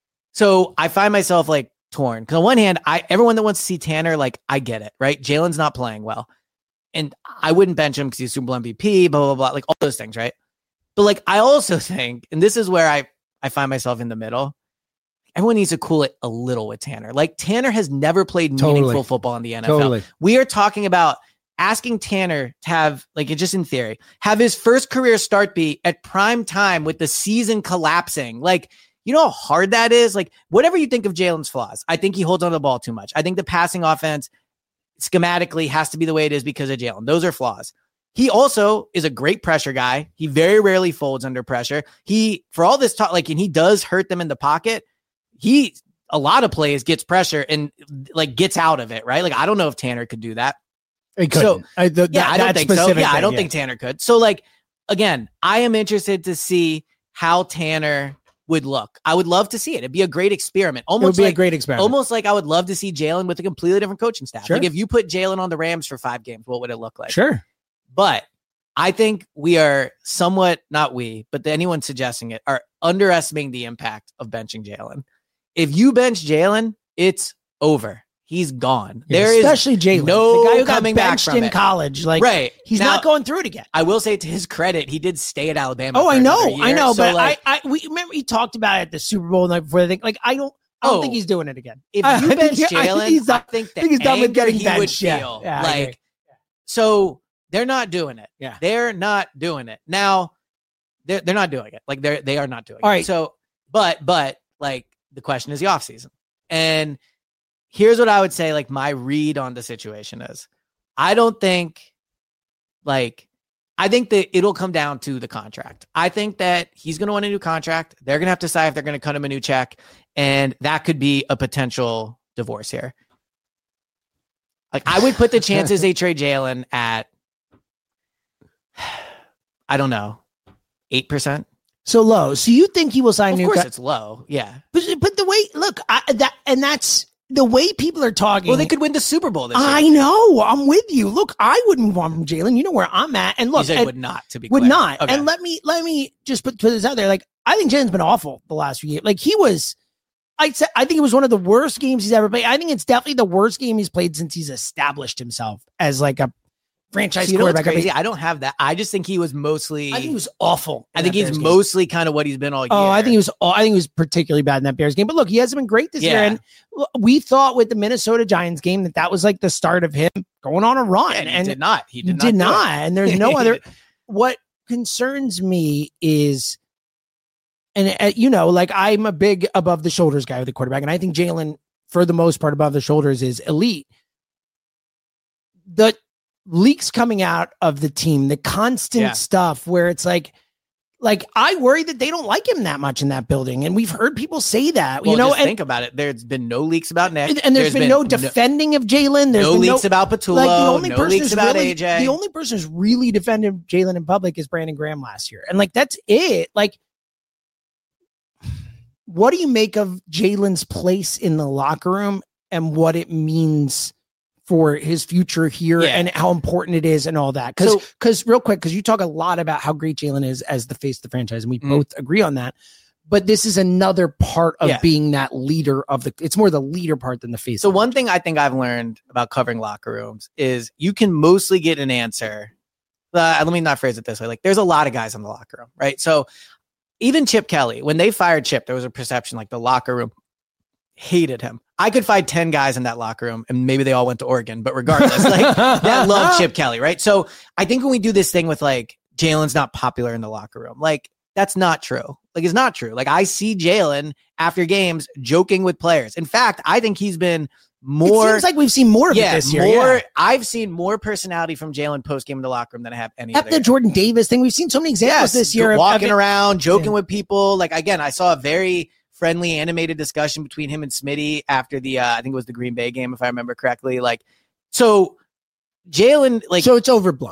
So I find myself like torn. Because on one hand, I everyone that wants to see Tanner, like, I get it, right? Jalen's not playing well. And I wouldn't bench him because he's Super Bowl M V P, blah, blah, blah, like all those things, right? But like, I also think, and this is where I, I find myself in the middle, everyone needs to cool it a little with Tanner. Like, Tanner has never played Totally. meaningful football in the N F L. Totally. We are talking about asking Tanner to have, like, just in theory, have his first career start be at prime time with the season collapsing. Like, you know how hard that is? Like, whatever you think of Jalen's flaws, I think he holds on to the ball too much. I think the passing offense schematically has to be the way it is because of Jalen. Those are flaws. He also is a great pressure guy. He very rarely folds under pressure. He, for all this talk, like, and he does hurt them in the pocket. He, a lot of plays gets pressure and like gets out of it, right? Like, I don't know if Tanner could do that. He couldn't. So, I, the, yeah, that, I don't that think so. specific Yeah, I thing, don't yeah. think Tanner could. So, like, again, I am interested to see how Tanner would look. I would love to see it. It'd be a great experiment. Almost It would be like, a great experiment. Almost like I would love to see Jalen with a completely different coaching staff. Sure. Like, if you put Jalen on the Rams for five games, what would it look like? Sure. But I think we are somewhat, not we, but anyone suggesting it, are underestimating the impact of benching Jalen. If you bench Jalen, it's over. He's gone. Yeah, there is especially Jalen, no the guy who got coming back benched from in it. college. Like, right. he's Now, not going through it again. I will say, to his credit, he did stay at Alabama. Oh, for I know, another I year. know, So, but like, I, I, we remember he talked about it at the Super Bowl the night before. I think, like, I don't, I don't Oh, think he's doing it again. If I- you I bench think- I think Jalen, he's done- I think the I think he's done with anger getting he would benched. Yeah, feel. yeah, I agree. like, so they're not doing it. Yeah. They're not doing it. Now, they're, they're not doing it. Like, they're, they are not doing All it. right. So, but, but, like, the question is the offseason. And here's what I would say, like, my read on the situation is, I don't think, like, I think that it'll come down to the contract. I think that he's going to want a new contract. They're going to have to decide if they're going to cut him a new check. And that could be a potential divorce here. Like, I would put the chances they trade Jalen at, I don't know, eight percent. So low. So you think he will sign Of new? course co- it's low. Yeah. But, but the way, look, I, that, and that's the way people are talking. Well, they could win the Super Bowl this I year. know. I'm with you. Look, I would move on from Jalen. You know where I'm at. And look, You said and- would not, to be would clear. not. Okay. And let me let me just put, put this out there. Like, I think Jalen's been awful the last few years. Like, he was, I said, I think it was one of the worst games he's ever played. I think it's definitely the worst game he's played since he's established himself as like a franchise So you know what's quarterback. I crazy? mean, I don't have that. I just think he was mostly. I think he was awful. I in think that he's Bears game. mostly kind of what he's been all year. Oh, I think he was. I think he was particularly bad in that Bears game. But look, he hasn't been great this year. Yeah. And look, we thought with the Minnesota Giants game that that was like the start of him going on a run. Yeah, and he and did not. He He did not. did do not. it. And there's no other. What concerns me is, and uh, you know, like, I'm a big above the shoulders guy with the quarterback, and I think Jalen, for the most part, above the shoulders is elite. The leaks coming out of the team, the constant Yeah. stuff where it's like, like I worry that they don't like him that much in that building, and we've heard people say that. Well, you know, just and, think about it. There's been no leaks about Nick, and, and there's been, no defending of Jalen. There's no been leaks about Petulo, like, the only no person leaks who's about really, A J. The only person who's really defended Jalen in public is Brandon Graham last year, and like that's it. Like, what do you make of Jalen's place in the locker room and what it means for his future here Yeah. and how important it is and all that? Because, So- because real quick, because you talk a lot about how great Jalen is as the face of the franchise, and we Mhm. both agree on that. But this is another part of Yeah. being that leader of the. It's more the leader part than the face. So of the one thing I think I've learned about covering locker rooms is you can mostly get an answer. Uh, let me not phrase it this way. Like, there's a lot of guys in the locker room, right? So even Chip Kelly, when they fired Chip, there was a perception like the locker room hated him. I could find ten guys in that locker room and maybe they all went to Oregon, but regardless, like that loved Chip Kelly, right? So I think when we do this thing with like Jalen's not popular in the locker room, like that's not true. Like it's not true. Like I see Jalen after games joking with players. In fact, I think he's been more. It seems like we've seen more of yeah, it this year. More, Yeah. I've seen more personality from Jalen post game in the locker room than I have any At other the guy. Jordan Davis thing, we've seen so many examples Yes, this year. of- walking of it- around, joking Yeah. with people. Like again, I saw a very friendly, animated discussion between him and Smitty after the, uh, I think it was the Green Bay game, if I remember correctly. Like, so Jalen, like, so it's overblown.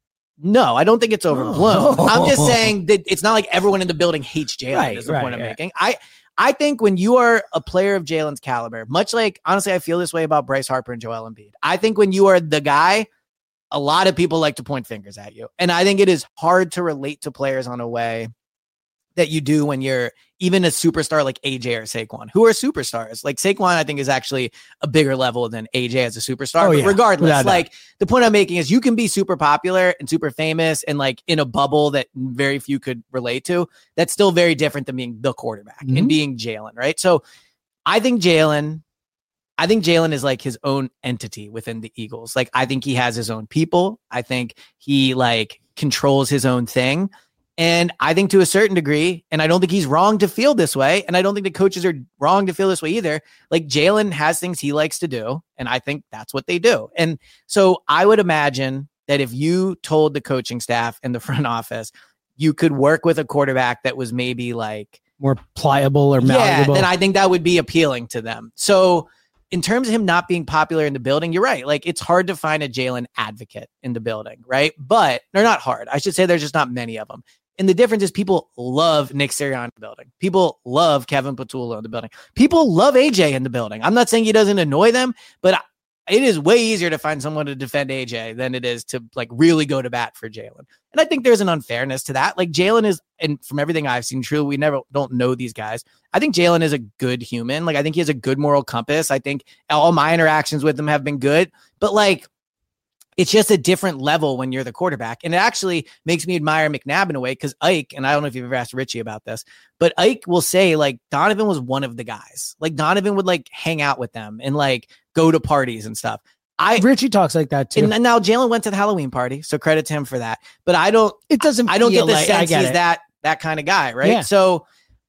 No, I don't think it's overblown. Oh. I'm just saying that it's not like everyone in the building hates Jalen. Right, is the right, point I'm right. making. I, I think when you are a player of Jalen's caliber, much like honestly, I feel this way about Bryce Harper and Joel Embiid. I think when you are the guy, a lot of people like to point fingers at you, and I think it is hard to relate to players on a way that you do when you're even a superstar like A J or Saquon, who are superstars. Like Saquon, I think is actually a bigger level than A J as a superstar. Oh, but yeah. regardless, Without a like the point I'm making is you can be super popular and super famous and like in a bubble that very few could relate to. That's still very different than being the quarterback Mhm. and being Jalen, right? So I think Jalen, I think Jalen is like his own entity within the Eagles. Like I think he has his own people. I think he like controls his own thing. And I think to a certain degree, and I don't think he's wrong to feel this way, and I don't think the coaches are wrong to feel this way either. Like Jalen has things he likes to do, and I think that's what they do. And so I would imagine that if you told the coaching staff and the front office, you could work with a quarterback that was maybe like more pliable or malleable. yeah, then I think that would be appealing to them. So in terms of him not being popular in the building, you're right. Like it's hard to find a Jalen advocate in the building, right? But they're not hard. I should say there's just not many of them. And the difference is people love Nick Sirianni in the building. People love Kevin Patullo in the building. People love A J in the building. I'm not saying he doesn't annoy them, but it is way easier to find someone to defend A J than it is to like really go to bat for Jalen. And I think there's an unfairness to that. Like Jalen is, and from everything I've seen, true, we never don't know these guys. I think Jalen is a good human. Like I think he has a good moral compass. I think all my interactions with him have been good, but like, it's just a different level when you're the quarterback. And it actually makes me admire McNabb in a way because Ike, and I don't know if you've ever asked Richie about this, but Ike will say like Donovan was one of the guys. Like Donovan would like hang out with them and like go to parties and stuff. I Richie talks like that too. And now Jalen went to the Halloween party, so credit to him for that. But I don't, it doesn't, I don't get the like, I sense get he's it. that, that kind of guy. Right. Yeah. So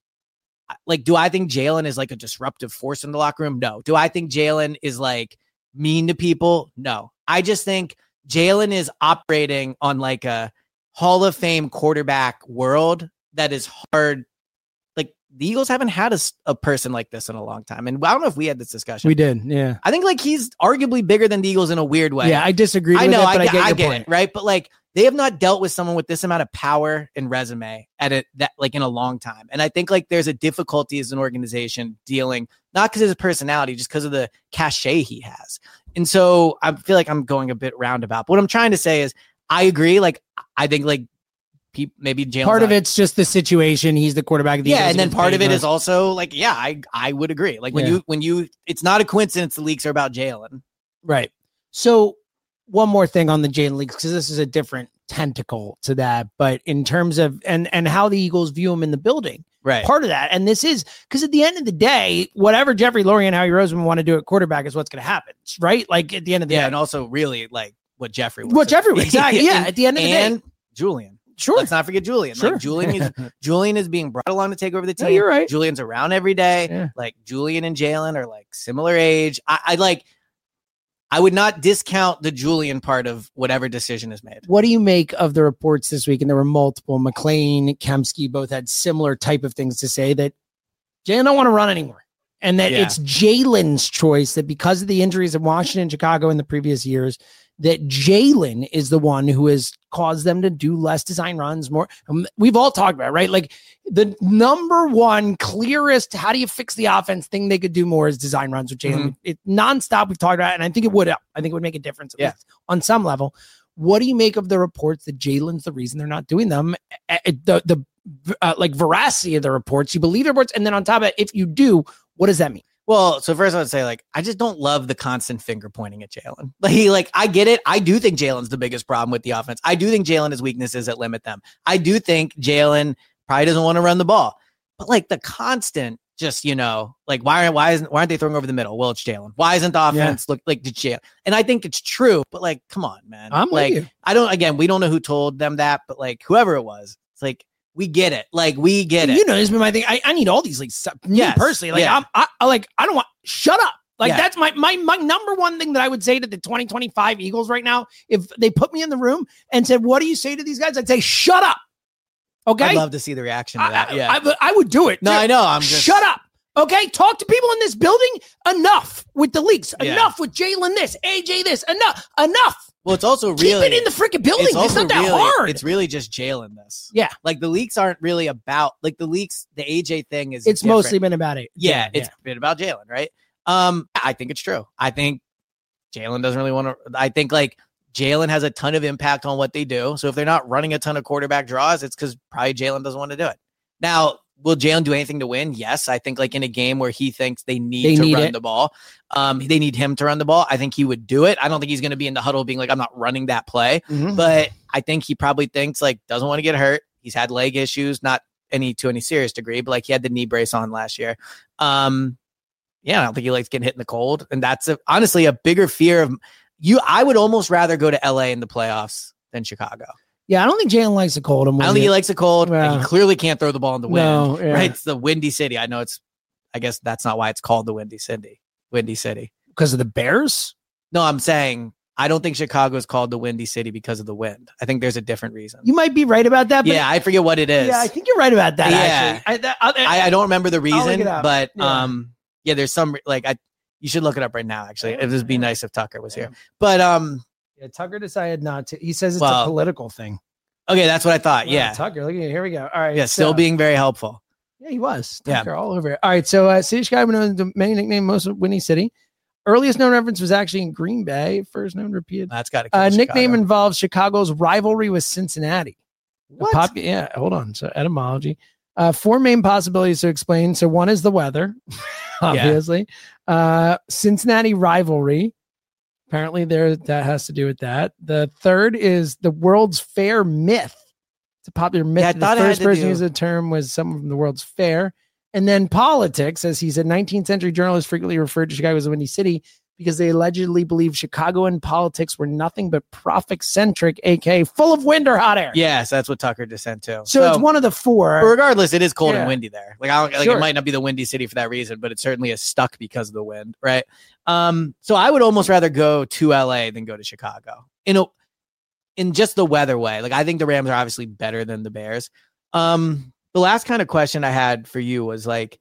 like, do I think Jalen is like a disruptive force in the locker room? No. Do I think Jalen is like mean to people? No. I just think Jalen is operating on like a Hall of Fame quarterback world that is hard. Like the Eagles haven't had a, a person like this in a long time. And I don't know if we had this discussion. We did. Yeah. I think like he's arguably bigger than the Eagles in a weird way. Yeah. I disagree with I know, it, but I, I, get, your I get point. it. Right. But like they have not dealt with someone with this amount of power and resume at it that like in a long time. And I think like there's a difficulty as an organization dealing, not because of his personality, just because of the cachet he has. And so I feel like I'm going a bit roundabout. But what I'm trying to say is I agree. Like, I think like pe- maybe Jalen. Part of it's just the situation. He's the quarterback of the Yeah. Eagles. And then He part gets of it paid is also like, yeah, I, I would agree. Like when Yeah. you, when you, it's not a coincidence the leaks are about Jalen. Right. So one more thing on the Jalen leaks, because this is a different tentacle to that, but in terms of and and how the Eagles view him in the building, right? Part of that, and this is because at the end of the day, whatever Jeffrey Lurie and Howie Roseman want to do at quarterback is what's going to happen, right? Like at the end of the Yeah, day, and also really like what Jeffrey was. what Jeffrey was exactly, yeah. And- At the end of the and day, Julian. Sure. Let's not forget Julian. Sure. Like Julian is Julian is being brought along to take over the No, team. you're right. Julian's around every day. Yeah. Like Julian and Jalen are like similar age. I, I like I would not discount the Julian part of whatever decision is made. what do you make of the reports this week? And there were multiple. McLean, Kemsky both had similar type of things to say that Jalen don't want to run anymore. And that Yeah. it's Jalen's choice that because of the injuries in Washington, Chicago in the previous years, that Jalen is the one who has caused them to do less design runs, more. Um, we've all talked about it, right? Like the number one clearest, how do you fix the offense thing they could do more is design runs with Jalen. Mhm. It nonstop. We've talked about it, and I think it would, I think it would make a difference at Yeah. least on some level. What do you make of the reports that Jalen's the reason they're not doing them? Uh, The, the, uh, like veracity of the reports, you believe the reports. And then on top of it, if you do, what does that mean? Well, so first I would say, like, I just don't love the constant finger pointing at Jalen. Like, he, like, I get it. I do think Jalen's the biggest problem with the offense. I do think Jalen has weaknesses that limit them. I do think Jalen probably doesn't want to run the ball. But like the constant just, you know, like why aren't why isn't why aren't they throwing over the middle? Well, it's Jalen. Why isn't the offense yeah. look like the Jalen? And I think it's true, but like, come on, man. I'm like, with you. I don't. Again, we don't know who told them that, but like whoever it was, it's like we get it. Like we get it. You know, this has been my thing. I, I need all these leagues. Me Yes. personally, like Yeah. I'm, I, I like I don't want. Shut up. Like Yeah. that's my my my number one thing that I would say to the twenty twenty-five Eagles right now. If they put me in the room and said, "What do you say to these guys?" I'd say, "Shut up." Okay. I'd love to see the reaction to that. I, Yeah, I, I would do it. No, I know. I'm just Shut up. Okay. Talk to people in this building. Enough with the leaks. Yeah. Enough with Jalen this, A J this. Enough. Enough. Well, it's also Keep really it in the freaking building. It's, also not that really, hard. It's really just Jalen this. Yeah. Like the leaks aren't really about like the leaks. The A J thing is It's different. mostly been about it. Yeah, Jalen, it's been about Jalen, right? Um, I think it's true. I think Jalen doesn't really want to. I think like Jalen has a ton of impact on what they do. So if they're not running a ton of quarterback draws, it's because probably Jalen doesn't want to do it. Now, will Jalen do anything to win? Yes. I think like in a game where he thinks they need They to need run it. the ball, um, they need him to run the ball. I think he would do it. I don't think he's going to be in the huddle being like, I'm not running that play, Mhm. but I think he probably thinks like doesn't want to get hurt. He's had leg issues, not any to any serious degree, but like he had the knee brace on last year. Um, yeah, I don't think he likes getting hit in the cold. And that's a, honestly a bigger fear of you. I would almost rather go to L A in the playoffs than Chicago. Yeah, I don't think Jalen likes the cold. I'm I with don't think you. he likes the cold. Yeah. He clearly can't throw the ball in the wind. No, yeah. Right? It's the Windy City. I know it's, I guess that's not why it's called the Windy City. Windy City. Because of the Bears? No, I'm saying I don't think Chicago is called the Windy City because of the wind. I think there's a different reason. You might be right about that. But Yeah, I forget what it is. Yeah, I think you're right about that. Yeah. Actually, I, that, I, I, I don't remember the I'll look reason, it up. but Yeah. um, yeah, there's some like I. You should look it up right now. Actually, it would be nice if Tucker was here. But um, yeah, Tucker decided not to. He says it's Well, a political thing. okay, that's what I thought. Yeah, Tucker. Look at here we go. All right. yeah, still so- being very helpful. Yeah, he was. Yeah. Tucker all over it. All right. So, uh, City of Chicago, known as many nicknamed most of Windy City. Earliest known reference was actually in Green Bay. First known repeated. That's got to. Uh, nickname involves Chicago's rivalry with Cincinnati. What? Pop- yeah, hold on. So, etymology. Uh, four main possibilities to explain. So, one is the weather, obviously. Uh, Cincinnati rivalry. Apparently, there that has to do with that. The third is the World's Fair myth. It's a popular myth. Yeah, I the thought it had first to person do- to use the term was someone from the World's Fair. And then politics, as he said, nineteenth century journalists frequently referred to Chicago as the Windy City because they allegedly believed Chicago and politics were nothing but profit-centric, aka full of wind or hot air. Yes, that's what Tucker just sent too. So, it's one of the four. But regardless, it is cold Yeah. and windy there. Like I don't like Sure. it might not be the Windy City for that reason, but it certainly is stuck because of the wind, right? Um, so I would almost rather go to L A than go to Chicago. In a in just the weather way. Like I think the Rams are obviously better than the Bears. Um, the last kind of question I had for you was like,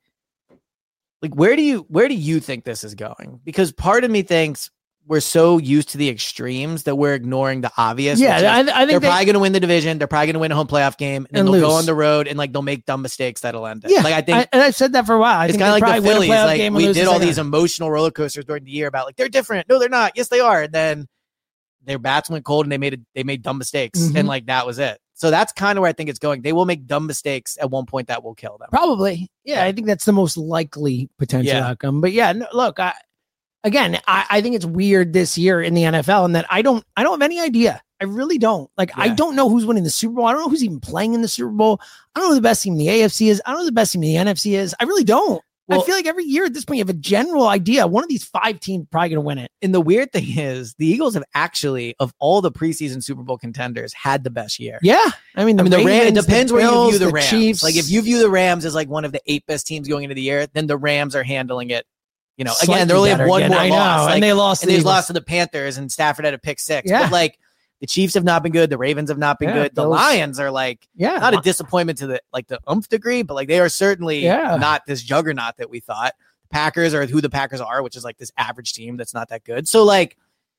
like where do you where do you think this is going? Because part of me thinks we're so used to the extremes that we're ignoring the obvious. Yeah, which is I- I think they're they- probably going to win the division. They're probably going to win a home playoff game, and, then And they'll go lose. on the road and like they'll make dumb mistakes that'll end it. Yeah, like I think and I've said that for a while. I it's think kind of they like the probably win a Phillies. playoff Like game and we lose did the all second these half. emotional roller coasters during the year about like they're different. No, they're not. Yes, they are. And then their bats went cold and they made it. They made dumb mistakes, Mhm. and like that was it. So that's kind of where I think it's going. They will make dumb mistakes at one point that will kill them. Probably. Yeah, I think that's the most likely potential Yeah. outcome. But yeah, no, look, I, again, I, I think it's weird this year in the N F L and that I don't I don't have any idea. I really don't. Like, I Yeah. don't know who's winning the Super Bowl. I don't know who's even playing in the Super Bowl. I don't know who the best team in the A F C is. I don't know who the best team in the N F C is. I really don't. Well- I feel like every year at this point, you have a general idea. One of these five teams probably going to win it. And the weird thing is, the Eagles have actually, of all the preseason Super Bowl contenders, had the best year. Yeah. I mean, the, I mean, the Rams, it Ravens, depends the where you Bills, view the, Rams. Chiefs. Like, if you view the Rams as like one of the eight best teams going into the year, then the Rams are handling it. You know, Slightly again, they only have better one again. more I know, loss. and Like, they lost to and the they Eagles. lost to the Panthers, and Stafford had a pick six. Yeah. But like, the Chiefs have not been good. The Ravens have not been Yeah, good. The Bills- Lions are like, Yeah. not a disappointment to the like the umph degree, but like they are certainly Yeah. not this juggernaut that we thought. Packers are who the Packers are, which is like this average team that's not that good. So like,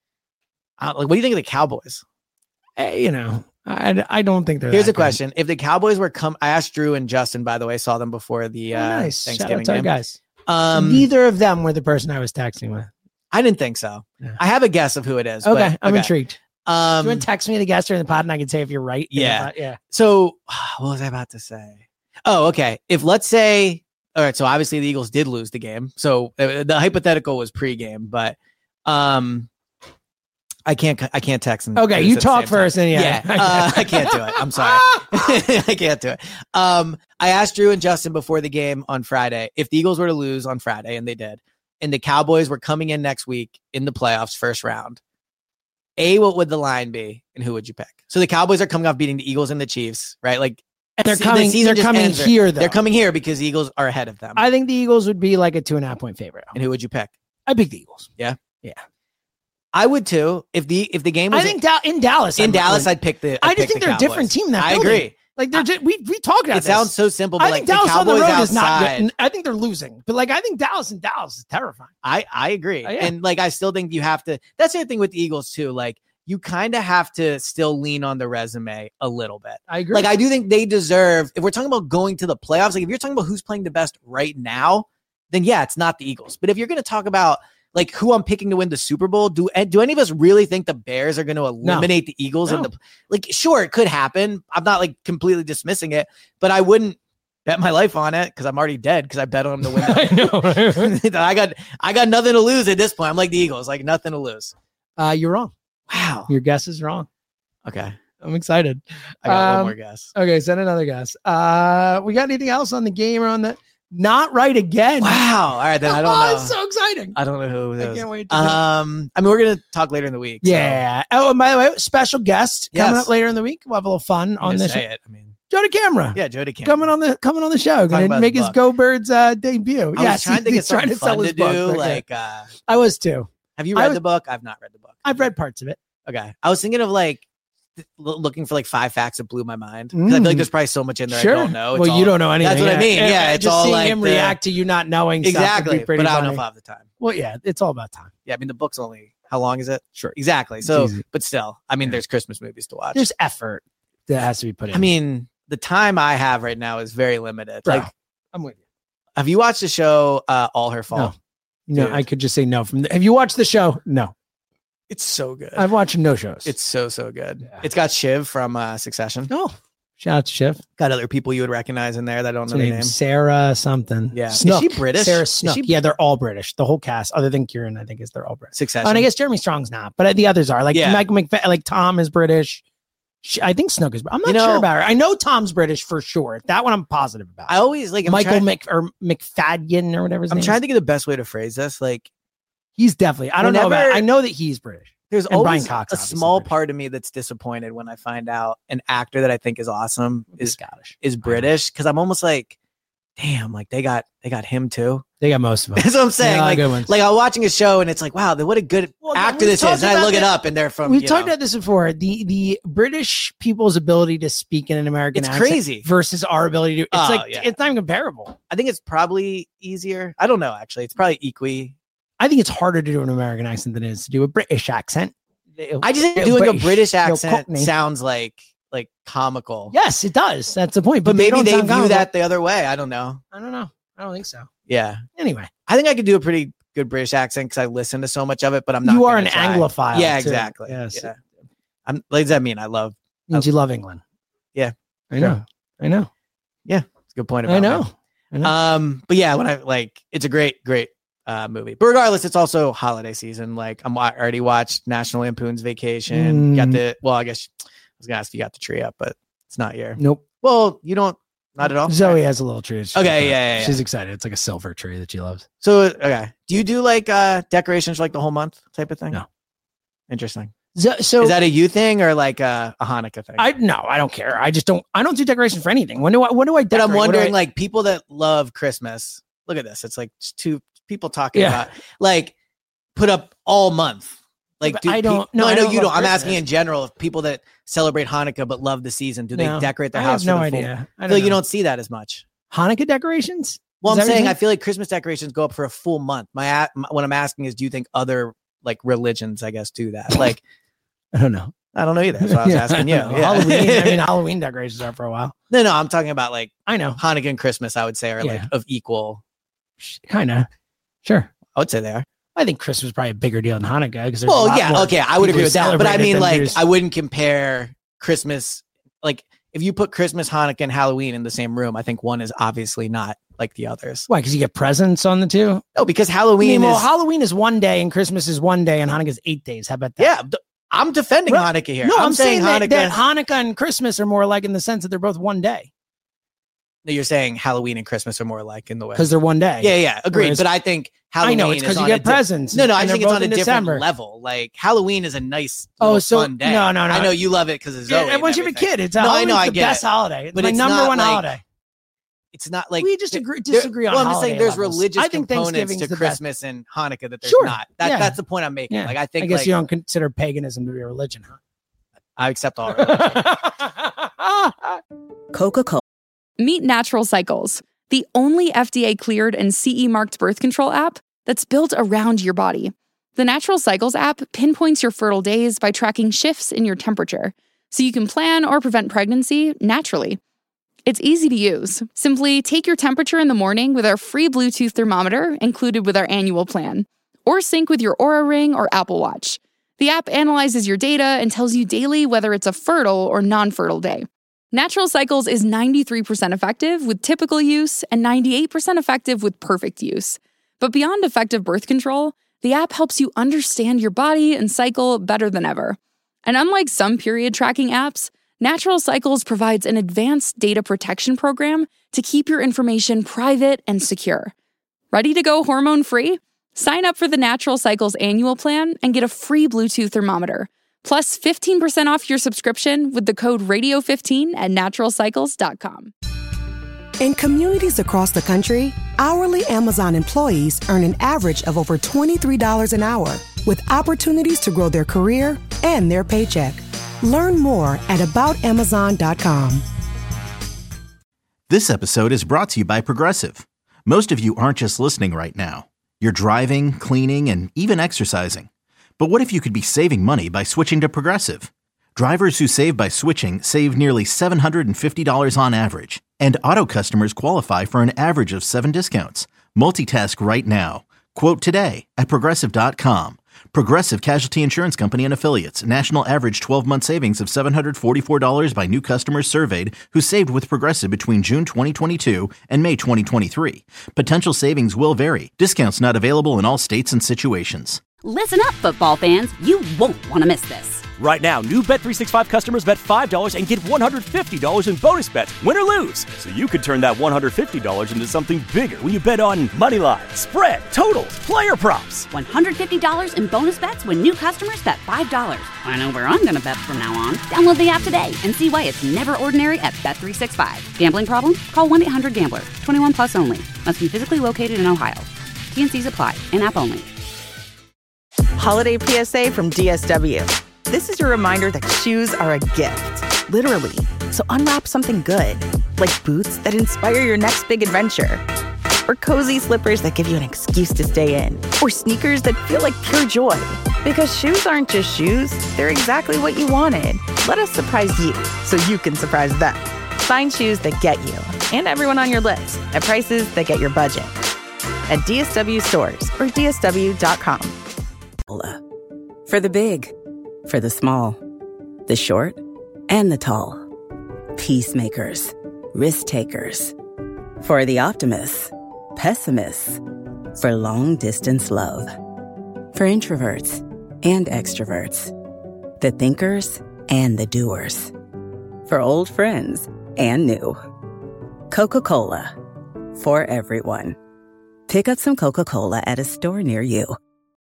uh, like what do you think of the Cowboys? Eh, you know, I, I don't think they're Here's that a question: if the Cowboys were come, I asked Drew and Justin, by the way, saw them before the good. uh, Oh, nice. Shout Thanksgiving out to our game. guys. Um, Neither of them were the person I was texting with. I didn't think so. Yeah. I have a guess of who it is. Okay, but- I'm okay. intrigued. Um, Do you want to text me the guest during the pod and I can say if you're right? Yeah. Yeah. So what was I about to say? Oh, okay. If let's say, all right. So obviously the Eagles did lose the game. So uh, the hypothetical was pregame, but um, I can't. I can't text. And Okay, you talk first, and yeah, yeah. Uh, I can't do it. I'm sorry. I can't do it. Um, I asked Drew and Justin before the game on Friday if the Eagles were to lose on Friday, and they did, and the Cowboys were coming in next week in the playoffs, first round. A, what would the line be, and who would you pick? So the Cowboys are coming off beating the Eagles and the Chiefs, right? Like, and they're the coming. season They're just coming ends. here, though. They're coming here because the Eagles are ahead of them. I think the Eagles would be like a two and a half point favorite. And who would you pick? I pick the Eagles. Yeah, yeah. I would too. If the if the game was I think da- in Dallas, in I'd Dallas, would. I'd pick the. I'd I just pick think the they're a Cowboys. different team. In that I building. agree. Like they're just, we we talked about It this. sounds so simple, but I like think the Dallas on the Cowboys road is not outside. good. I think they're losing, but like I think Dallas and Dallas is terrifying. I I agree, Oh, yeah. and like I still think you have to. That's the thing with the Eagles too. Like you kind of have to still lean on the resume a little bit. I agree. Like I do think they deserve. If we're talking about going to the playoffs, like if you're talking about who's playing the best right now, then yeah, it's not the Eagles. But if you're going to talk about like who I'm picking to win the Super Bowl, do do any of us really think the Bears are going to eliminate the Eagles? No. In the like, sure, it could happen. I'm not like completely dismissing it, but I wouldn't bet my life on it because I'm already dead because I bet on them to win. I know. I got I got nothing to lose at this point. I'm like the Eagles, like nothing to lose. Uh, you're wrong. Wow, your guess is wrong. Okay, I'm excited. I got Um, one more guess. Okay, send another guess. Uh, we got anything else on the game or on the? Not right again. Wow. All right, then I don't oh, know. It's so exciting. I don't know who it I is. can't wait to know. Um, I mean, we're gonna talk later in the week. so- Yeah. Oh, and by the way, special guest coming Yes. up later in the week. We'll have a little fun You on just this. say it. I mean, Joe DeCamera. yeah, Jody Cameron. Coming on the coming on the show. Talking Gonna about make his his book. Go Birds uh, debut. I yes, was trying to get he's trying something to sell fun his to book. do. Okay. Like, uh, I was too. have you I read was- the book? I've not read the book. I've read parts of it. Okay, I was thinking of like th- l- looking for like five facts that blew my mind. 'Cause I feel like Mm. there's probably so much in there Sure. I don't know. It's well, you all- don't know anything. That's what I mean. Yeah, it's just all seeing like him the- react to you not knowing stuff would exactly. be pretty But I don't know funny. if I have the time. Well, yeah, it's all about time. Yeah, I mean the book's only how long is it? Sure. Exactly. So, easy. but still, I mean, there's Christmas movies to watch. There's effort that has to be put in. I mean, the time I have right now is very limited. Bro, Like, I'm with you. have you watched the show uh, All Her Fault? No, Dude. I could just say no. From the, have you watched the show? No, It's so good. I've watched no shows. It's so so good. It's got Shiv from uh, Succession. Oh, shout out to Shiv. Got other people you would recognize in there that I don't What's know her their name? name. Sarah something. Yeah. Is Snook. she British? Sarah Is Snook. she- Yeah, they're all British. The whole cast, other than Kieran, I think is they're all British. Succession. Oh, and I guess Jeremy Strong's not, but the others are. Like Yeah. Michael McFadden, like Tom is British. She, I think Snook is. I'm not You know- sure about her. I know Tom's British for sure. That one I'm positive about. I always like I'm Michael trying, Mc or McFadden or whatever his I'm name trying is. to think of the best way to phrase this. Like, He's definitely. I don't know about. Whenever- I know that he's British. there's And Brian always Cox, a obviously, small British. part of me that's disappointed when I find out an actor that I think is awesome is Scottish. is British because I'm almost like, damn, like they got they got him too. They got most of them. That's what I'm saying. Yeah, like, good ones. like I'm watching a show and it's like, wow, what a good Well, no, actor we've this talked is. And I about look it that- up and they're from. We've you talked know, about this before. The the British people's ability to speak in an American It's accent crazy. versus our ability to. It's Oh, like yeah. it's not even comparable. I think it's probably easier. I don't know. Actually, it's probably equally. I think it's harder to do an American accent than it is to do a British accent. I just think Yeah, doing a British, British you know, accent Cockney. sounds like like comical. Yes, it does. That's the point. but they maybe don't they sound view comical. that the other way. I don't know. I don't know. I don't think so. Yeah. Anyway, I think I could do a pretty good British accent because I listen to so much of it, but I'm not. you are an gonna try. Anglophile. Yeah, too. exactly. Yes. Yeah. I'm. What does that mean? I love. Means you love England. Yeah. I know. I know. Yeah. It's a good point. About I know. me. I know. Um. But yeah, when I like, it's a great, great uh movie. But regardless, it's also holiday season. Like I'm I already watched National Lampoon's Vacation. Mm. Got the. Well, I guess I was gonna ask if you got the tree up, but it's not here. Nope. Well, you don't. Not at all. Zoe has a little tree. She's Okay, excited. yeah, yeah, yeah. She's excited. It's like a silver tree that she loves. So okay, do you do like uh decorations for like the whole month type of thing? No. Interesting. So, so Is that a you thing or like a, a Hanukkah thing? I no, I don't care. I just don't. I don't do decorations for anything. When do I? When do I? but I'm decorate? What do wondering, I- like people that love Christmas. Look at this. It's like just two people talking Yeah. about like put up all month. Like But do I don't- pe- no, no, I I know don't you love don't. I'm asking Christmas. in general if people that celebrate Hanukkah but love the season, do they No, decorate their I house? have no for the full- idea. I I don't feel like you know. don't see that as much. Hanukkah decorations? Well, Is I'm that what saying you're I feel like Christmas decorations go up for a full month. My, a- my what I'm asking is, do you think other like religions, I guess, do that? Like, I don't know. I don't know either. That's what I was Yeah, asking you. I know. Yeah. Halloween. I mean, Halloween decorations are for a while. no, no, I'm talking about like I know. Hanukkah and Christmas. I would say are like Yeah. of equal. Kind of. Sure. I would say they are. I think Christmas is probably a bigger deal than Hanukkah because Well, yeah, okay, I would agree with that. But I mean, like, I, I wouldn't compare Christmas. Like, if you put Christmas, Hanukkah, and Halloween in the same room, I think one is obviously not like the others. why? Because you get presents on the two. No, because I Halloween mean, well, is Halloween is one day and Christmas is one day and Hanukkah is eight days. How about that? yeah. th- I'm defending Right. Hanukkah here. No, I'm, I'm saying, saying, Hanukkah. that, that Hanukkah and Christmas are more alike in the sense that they're both one day No, you're saying Halloween and Christmas are more alike in the way. because they're one day. Yeah, yeah, agreed. Whereas- but I think Halloween I know, it's is because you on get a di- presents. No, no, I and think they're it's both on a in different December. level. Like Halloween Halloween is a nice, Oh, little so fun day. no, no, no. I know you love it because it's Yeah, Zoe and once you and have a kid, it's a no, I Halloween's know, I the get best it. holiday. It's But my it's number not one like- holiday. It's not like We just there- agree- there- disagree on Well, I'm just saying holiday there's levels. religious I think components Thanksgiving's to the best. Christmas and Hanukkah that there's Sure. not. That, Yeah. That's the point I'm making. Yeah. Like I think I guess like, you don't consider paganism to be a religion, huh? I accept all religion. Coca-Cola. Meet Natural Cycles, the only F D A-cleared and C E marked birth control app that's built around your body. The Natural Cycles app pinpoints your fertile days by tracking shifts in your temperature, so you can plan or prevent pregnancy naturally. It's easy to use. Simply take your temperature in the morning with our free Bluetooth thermometer included with our annual plan, or sync with your Oura Ring or Apple Watch. The app analyzes your data and tells you daily whether it's a fertile or non-fertile day. Natural Cycles is ninety-three percent effective with typical use and ninety-eight percent effective with perfect use. But beyond effective birth control, the app helps you understand your body and cycle better than ever. And unlike some period tracking apps, Natural Cycles provides an advanced data protection program to keep your information private and secure. Ready to go hormone-free? Sign up for the Natural Cycles annual plan and get a free Bluetooth thermometer, plus fifteen percent off your subscription with the code radio fifteen at natural cycles dot com. In communities across the country, hourly Amazon employees earn an average of over twenty-three dollars an hour, with opportunities to grow their career and their paycheck. Learn more at about amazon dot com. This episode is brought to you by Progressive. Most of you aren't just listening right now. You're driving, cleaning, and even exercising. But what if you could be saving money by switching to Progressive? Drivers who save by switching save nearly seven hundred fifty dollars on average. And auto customers qualify for an average of seven discounts. Multitask right now. Quote today at progressive dot com. Progressive Casualty Insurance Company and Affiliates. National average twelve-month savings of seven hundred forty-four dollars by new customers surveyed who saved with Progressive between June twenty twenty-two and May twenty twenty-three. Potential savings will vary. Discounts not available in all states and situations. Listen up, football fans. You won't want to miss this. Right now, new Bet three sixty-five customers bet five dollars and get one hundred fifty dollars in bonus bets, win or lose. So you could turn that one hundred fifty dollars into something bigger when you bet on money line, spread, totals, player props. one hundred fifty dollars in bonus bets when new customers bet five dollars. I know where I'm going to bet from now on. Download the app today and see why it's never ordinary at Bet three sixty-five. Gambling problem? Call one eight hundred gambler. twenty-one plus only. Must be physically located in Ohio. T N Cs apply. In-app only. Holiday P S A from D S W. This is your reminder that shoes are a gift, literally. So unwrap something good, like boots that inspire your next big adventure, or cozy slippers that give you an excuse to stay in, or sneakers that feel like pure joy. Because shoes aren't just shoes, they're exactly what you wanted. Let us surprise you so you can surprise them. Find shoes that get you and everyone on your list at prices that get your budget at D S W stores or D S W dot com. For the big, for the small, the short, and the tall. Peacemakers, risk takers. For the optimists, pessimists. For long distance love. For introverts and extroverts. The thinkers and the doers. For old friends and new. Coca-Cola. For everyone. Pick up some Coca-Cola at a store near you.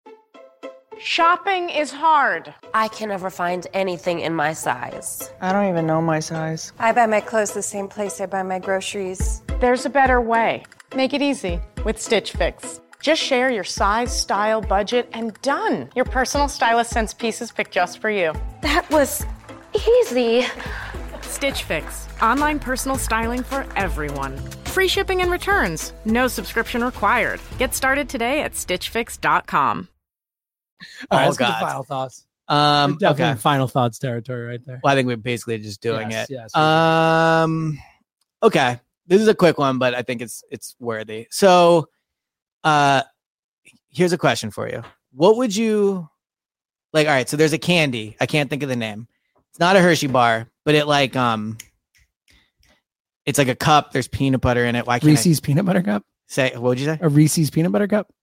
Shopping is hard. I can never find anything in my size. I don't even know my size. I buy my clothes the same place I buy my groceries. There's a better way. Make it easy with Stitch Fix. Just share your size, style, budget, and done. Your personal stylist sends pieces picked just for you. That was easy. Stitch Fix. Online personal styling for everyone. Free shipping and returns. No subscription required. Get started today at stitch fix dot com. All right, Oh, let's get to God. final thoughts. Um, We're definitely okay. in final thoughts territory right there. Well, I think we're basically just doing Yes, it. yes, um. Okay. This is a quick one, but I think it's it's worthy. So, uh, here's a question for you. What would you like? All right. So there's a candy. I can't think of the name. It's not a Hershey bar, but it like um. It's like a cup. There's peanut butter in it. Why can't Reese's peanut butter cup? I say? What would you say? A Reese's peanut butter cup?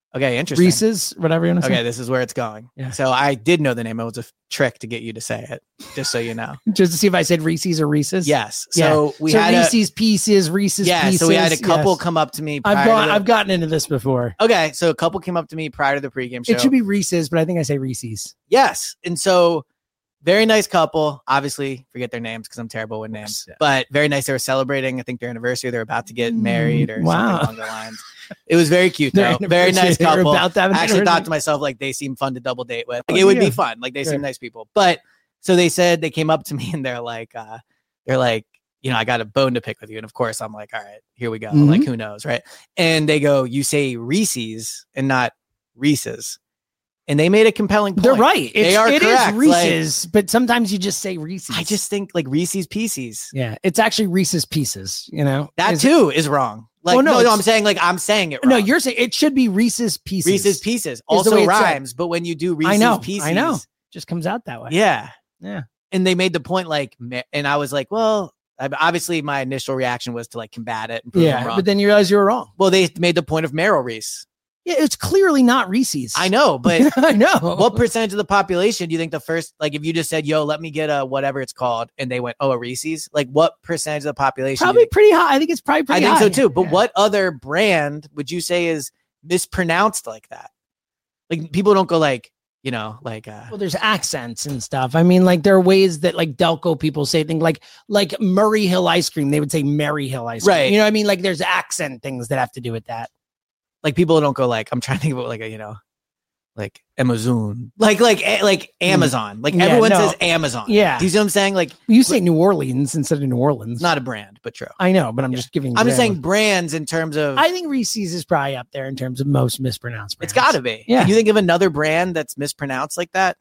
Okay, interesting. Reese's, whatever you want to say. Okay, this is where it's going. Yeah. So I did know the name. It was a f- trick to get you to say it, just so you know. Just to see if I said Reese's or Reese's. Yes. Yeah. So we so had Reese's Pieces, Reese's yeah. Pieces. So we had a couple yes. come up to me. I've prior gone, to the, I've gotten into this before. Okay, so a couple came up to me prior to the pregame show. It should be Reese's, but I think I say Reese's. Yes, and so very nice couple. Obviously, forget their names because I'm terrible with names. Yeah. But very nice. They were celebrating, I think, their anniversary. They're about to get married or Wow. something along the lines. It was very cute Their though. Very nice anniversary, they were couple. about to have an I actually anniversary. thought to myself, like, they seem fun to double date with. Like, Oh, it would yeah. be fun. Like, they Sure. seem nice people. But so they said they came up to me and they're like, uh, they're like, you know, I got a bone to pick with you. And of course, I'm like, all right, here we go. Mhm. Like, who knows, right? And they go, you say Reese's and not Reese's. And they made a compelling point. They're right. It's, they are it is correct. Reese's, but sometimes you just say Reese's. Like, I just think like Reese's Pieces. yeah, it's actually Reese's Pieces. You know That Is- too is wrong. Like, Well, no, no, no, it's- I'm saying like I'm saying it wrong. No, you're saying it should be Reese's Pieces. Reese's Pieces the also way it's said. rhymes, but when you do Reese's I know. Pieces, I know. Just comes out that way. Yeah. Yeah. And they made the point like, ma- and I was like, well, I- obviously my initial reaction was to like combat it. And prove them Yeah, wrong. but then you realize you were wrong. well, they made the point of Merrill Reese. Yeah, it's clearly not Reese's. I know, but I know. what percentage of the population do you think the first, like, if you just said, "Yo, let me get a whatever it's called," and they went, "Oh, a Reese's," like, what percentage of the population? do you Probably think- pretty high. I think it's probably I pretty think high. so too. But Yeah. what other brand would you say is mispronounced like that? Like, people don't go like, you know, like uh Well, there's accents and stuff. I mean, like there are ways that like Delco people say things like like Murray Hill ice cream. They would say Mary Hill ice cream. Right. You know what I mean? Like there's accent things that have to do with that. like people don't go like, I'm trying to think about like a, you know, like Amazon, like like a- like Amazon, like Yeah, everyone no. says Amazon. Yeah. Do you see what I'm saying? Like, You say New Orleans instead of New Orleans. it's not a brand, but true. I know, but I'm just giving. I'm just saying examples. brands in terms of. I think Reese's is probably up there in terms of most mispronounced brands. it's got to be. Yeah. Can you think of another brand that's mispronounced like that?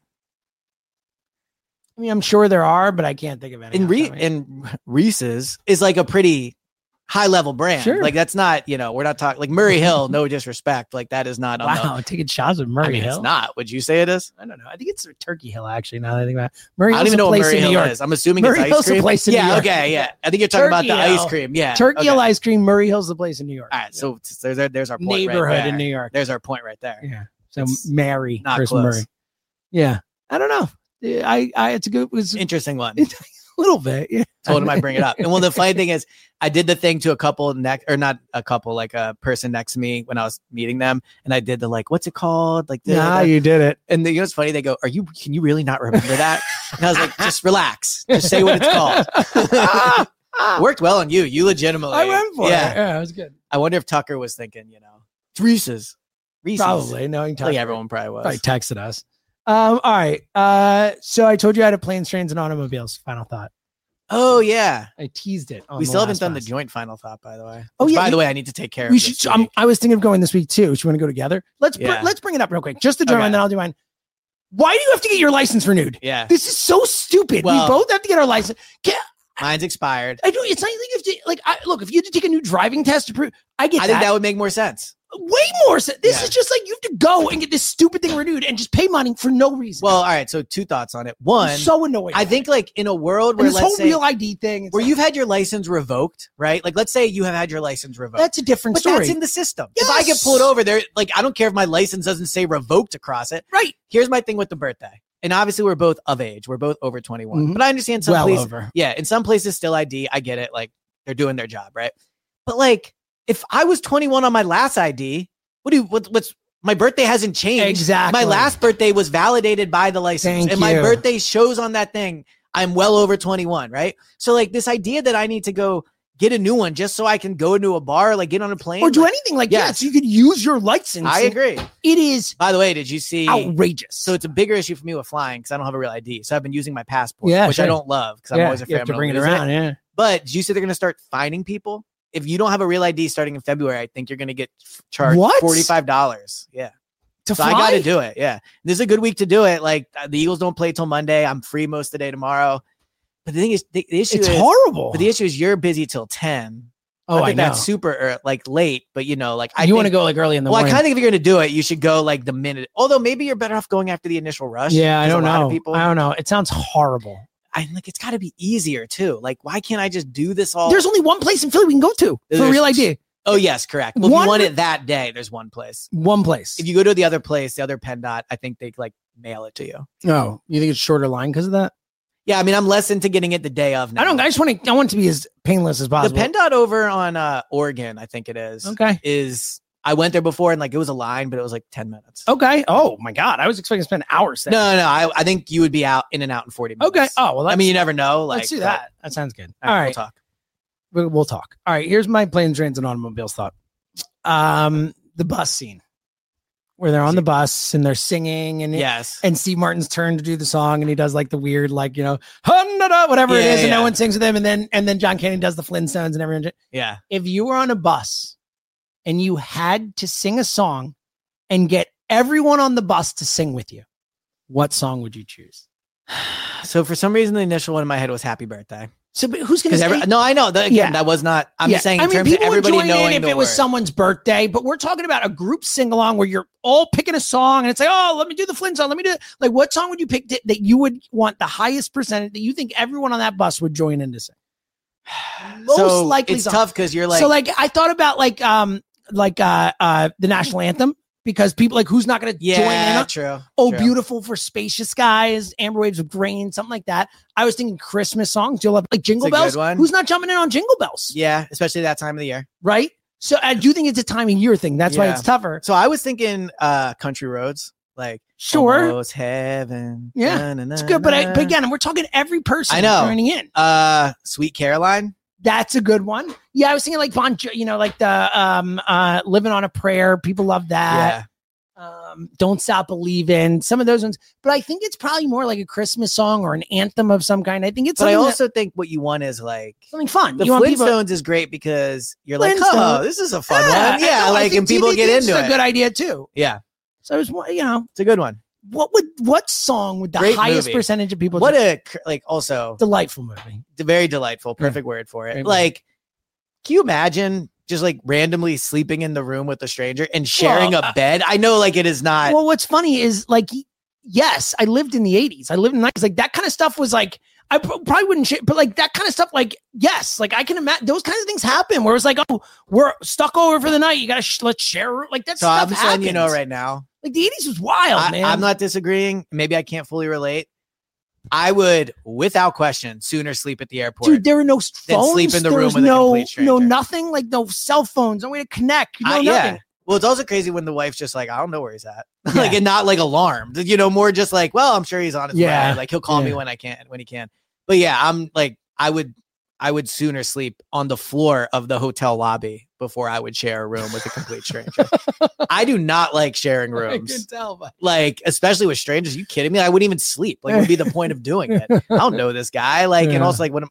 I mean, I'm sure there are, but I can't think of any. And off Re- the top of my head. and Reese's is like a pretty high level brand. Sure. Like that's not, you know, we're not talking like Murray Hill. No disrespect. Like that is not. On Wow, the, taking shots with I Murray mean, Hill. it's not. Would you say it is? I don't know. I think it's Turkey Hill actually. Now that I think about it. Murray I don't Hill's even a know what place Murray in New Hill York. is. I'm assuming Murray it's ice Hill's a cream. place in yeah. New York. Okay. Yeah. I think you're talking Turkey about the Hill. ice cream. Yeah. Turkey okay. Hill ice cream. Murray Hill's the place in New York. All right. So there's our, there's our point right Neighborhood there. in New York. There's our point right there. Yeah. So It's Mary not versus close. Murray. Yeah. I don't know. Yeah, I, I, it's a good, it was a Interesting one. little bit. Yeah. Told him I bring it up. And well, the funny thing is, I did the thing to a couple next, or not a couple, like a person next to me when I was meeting them, and I did the like, what's it called? Like, da- Nah, da- you did it. and the, you know what's funny? They go, "Are you? Can you really not remember that?" And I was like, "Just relax. Just say what it's called." Worked well on you. You legitimately. I went for yeah. it. Yeah, it was good. I wonder if Tucker was thinking, you know, it's Reese's. Reese's. Probably. No, you I think everyone probably was. probably texted us. Um, all right. Uh, so I told you I had a planes, trains, and automobiles. Final thought. Oh yeah. I teased it. on We the still haven't last done podcast. the joint final thought, by the way. Oh, Which, yeah, By the we- way, I need to take care We of. should. This Um, week. I was thinking of going this week too. Should we want to go together? Let's br- Yeah. let's bring it up real quick. Just the joint, Okay. and then I'll do mine. Why do you have to get your license renewed? Yeah. This is so stupid. Well- we both have to get our license. Can, Mine's expired. I do. It's not like you have to. Like, I, look, if you had to take a new driving test to prove, I get I that. think that would make more sense. way more. So this Yeah. is just like you have to go and get this stupid thing renewed and just pay money for no reason. Well, all right. So two thoughts on it. One, I'm so annoyed. I think like in a world and where this let's whole say real I D thing. it's where like, you've had your license revoked, right? Like let's say you have had your license revoked. that's a different but story. that's in the system. If I get pulled Yes. over there, like I don't care if my license doesn't say revoked across it. Right. Here's my thing with the birthday. And obviously we're both of age. We're both over twenty-one. Mhm. But I understand some Well places. over. Yeah, in some places still I D. I get it. Like they're doing their job, right? But like if I was twenty-one on my last I D, what do you what, what's my birthday hasn't changed. Exactly. My last birthday was validated by the license. Thank and my you. birthday shows on that thing. I'm well over twenty-one, right? So like this idea that I need to go get a new one just so I can go to a bar, like get on a plane. or do like, anything like yes. that, so you could use your license. I agree. It is By the way, did you see? outrageous. So it's a bigger issue for me with flying because I don't have a real I D. So I've been using my passport, Yeah, which sure. I don't love because I'm yeah, always afraid you have I'm to gonna bring it lose around. Yeah. But did you say they're going to start fining people? If you don't have a real I D starting in February, I think you're going to get f- charged What? forty-five dollars. Yeah. To So fly? I got to do it. Yeah. This is a good week to do it. Like uh, the Eagles don't play till Monday. I'm free most of the day tomorrow. But the thing is, the, the issue It's is horrible. But the issue is you're busy till ten. Oh, I I think know. that's super er, like late, but you know, like I you want to think- go like early in the well, I morning. kind of think if you're going to do it, you should go like the minute. Although maybe you're better off going after the initial rush. yeah, I There's a don't lot know. of people. I don't know. It sounds horrible. I like it's got to be easier too. Like, why can't I just do this all? There's only one place in Philly we can go to for There's- real I D. Oh, yes, correct. Well, One- if you want it that day, there's one place. One place. If you go to the other place, the other PennDOT, I think they like mail it to you. No, you think it's shorter line because of that? Yeah, I mean, I'm less into getting it the day of now. I don't. I just want to. I want it to be as painless as The possible. PennDOT over on uh, Oregon, I think it is. Okay. Is I went there before and like it was a line, but it was like ten minutes. Okay. Oh my God, I was expecting to spend hours there. No, no, I, I think you would be out in and out in forty minutes. Okay. Oh well. I mean, you never know. Like, let's do but- that. That sounds good. All All right, right. we'll talk. We'll, we'll talk. All right. Here's my planes, trains, and automobiles thought. Um, the bus scene where they're on the bus and they're singing and Yes. and Steve Martin's turn to do the song and he does like the weird like you know "Hun-da-da," whatever it Yeah, is and yeah. no one sings with him and then and then John Candy does the Flintstones and everyone. Yeah. If you were on a bus and you had to sing a song and get everyone on the bus to sing with you, what song would you choose? So for some reason, the initial one in my head was "Happy Birthday." So but who's going to Because every no, I know that again. Yeah. That was not. I'm Yeah. just saying in I mean, terms of people would everybody join knowing in if the it was word. someone's birthday, but we're talking about a group sing along where you're all picking a song and it's like, oh, let me do the Flintstones. Let me do it. Like, what song would you pick that, that you would want the highest percentage that you think everyone on that bus would join in to sing? Most So likely, it's song. tough because you're like, so like I thought about like um like uh uh the national anthem because people like who's not going to join in? yeah, on- true. Oh, true. beautiful for spacious skies, amber waves of grain, something like that. I was thinking Christmas songs. You'll love like Jingle It's a good Bells. one. Who's not jumping in on Jingle Bells? Yeah, especially that time of the year. Right. So I do think it's a time of year thing. That's why Yeah. it's tougher. So I was thinking, uh, Country Roads, like Sure. Almost Heaven. Yeah, Na, na, it's na, good. But, I, na. but again, we're talking every person I know. joining in. Uh, Sweet Caroline. That's a good one. Yeah, I was thinking like Bon, Jo- you know, like the um uh Living on a Prayer. People love that. Yeah. Um, Don't Stop Believing. Some of those ones. But I think it's probably more like a Christmas song or an anthem of some kind. I think it's But I something that- also think what you want is like something fun. the You want people- Flintstones is great because you're like, Flintstones. oh, this is a fun Yeah, one. Yeah, no, I like think and people T V get Kids into is it. a good idea too. Yeah, So it's one- you know, it's a good one. what would what song would the Great highest movie. percentage of people? What do? a cr- like also delightful movie. d- very delightful, perfect word for it. Great movie. Like, can you imagine just like randomly sleeping in the room with a stranger and sharing Well, a uh, bed? I know, like it is not. Well, what's funny is like, y- yes, I lived in the eighties. I lived in the nineties. Like that kind of stuff was like, I pr- probably wouldn't share, but like that kind of stuff, like, yes, like I can imagine those kinds of things happen where it's like, oh, we're stuck over for the night. You got to, sh- let's share. a room. Like that so stuff I'm just happens. letting you know right now. Like the eighties was wild, I, man. I'm not disagreeing. Maybe I can't fully relate. I would, without question, sooner sleep at the airport. Dude, there were no Then phones. sleep in the there room was with a no, complete stranger. no nothing, like no cell phones, no way to connect. No I- nothing. yeah. Well, it's also crazy when the wife's just like, I don't know where he's at. like, and not like alarmed, you know, more just like, well, I'm sure he's on his Yeah. way. Like he'll call me Yeah. when I can, when he can. But yeah, I'm like, I would, I would sooner sleep on the floor of the hotel lobby before I would share a room with a complete stranger. I do not like sharing I rooms. can tell, but Like, especially with strangers. Are you kidding me? I wouldn't even sleep. Like, what would be the point of doing it? I don't know this guy. Like, and Yeah. also like when I'm,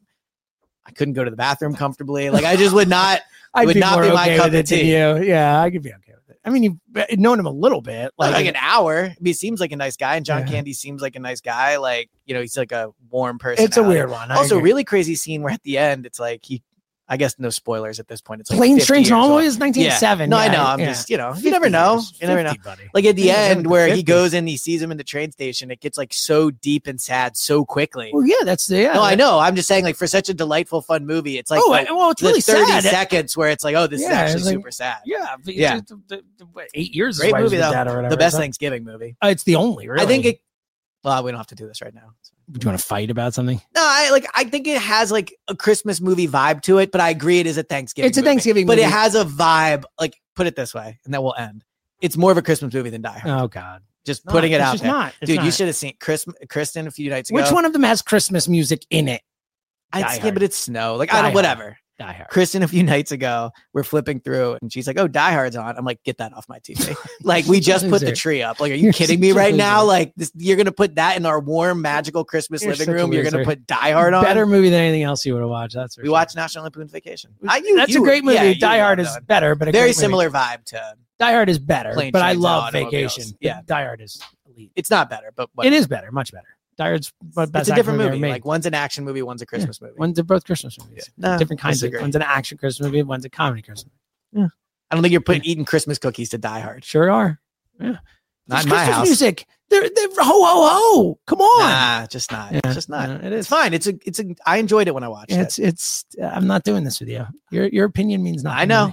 I couldn't go to the bathroom comfortably. Like, I just would not. I'd would be not more be my okay cup with of it than tea. you. Yeah, I could be okay with it. I mean, you've known him a little bit, Like, like, an hour. I mean, he seems like a nice guy, and John Yeah. Candy seems like a nice guy. Like, you know, he's like a warm person. It's a weird one. I Also, agree. really crazy scene where at the end, it's like he. I guess no spoilers at this point. It's like Plain fifty Strange years old. Always nineteen oh seven. No, I Yeah, know. I'm yeah. just, you know, you fifty never know. years. You never know. fifty, buddy. Like at the Yeah, end where he fifty. goes in, he sees him in the train station. It gets like so deep and sad so quickly. Well, yeah, that's the yeah. no, I know. I'm just saying, like for such a delightful, fun movie, it's like Oh, the, I- well, it's the really thirty sad. seconds where it's like, oh, this is Yeah, actually it's like- super sad. Yeah, but Yeah. it's- it's- the- the- what, eight years. is Great why he was movie with though. Dad or whatever, The best so- Thanksgiving movie. Uh, it's the only. Really. I think it. Well, we don't have to do this right now. Do you want to fight about something? No, I like. I think it has like a Christmas movie vibe to it, but I agree it is a Thanksgiving. It's a movie. Thanksgiving but movie. it has a vibe. Like, put it this way, and then we'll end. It's more of a Christmas movie than Die Hard. Oh God, just not. putting it It's out just there, not. It's dude. You not. should have seen Chris, Kristen a few nights ago. Which one of them has Christmas music in it? I Die yeah, Hard. but it's snow. Like Die I don't. Hard. Whatever. Die Hard. Kristen a few nights ago, we're flipping through, and she's like, "Oh, Die Hard's on." I'm like, "Get that off my T V!" Like we just put the Loser. tree up. Like, are you You're kidding me such a right now? loser. Like, this, you're gonna put that in our warm, magical Christmas You're living such a room. You're gonna loser. put Die Hard on. Better movie than anything else you would have watched. That's for We sure. watched National Lampoon's Vacation. I, you, That's you a were- great movie. yeah, you Die were Hard well is done. better, but a very great movie. similar vibe to. Die Hard is better, Plain but I Trains and love Automobiles. Vacation. Yeah. Die Hard is elite. It's not better, but It is better, much better. Die Hard's best It's a action different movie movie. ever made. Like one's an action movie, one's a Christmas movie. One's they're both Christmas movies. No, Different kinds disagree. of. One's an action Christmas movie. One's a comedy Christmas. I don't think you're putting eating Christmas cookies to Die Hard. Sure are. Yeah. Not There's in my Christmas house. music. They're they're ho ho ho. Come on. Nah, just not. Yeah. It's just not. Yeah, it It's is. fine. It's a. It's a. I enjoyed it when I watched It's it. it's. I'm not doing this with you. Your your opinion means nothing. I to know. me.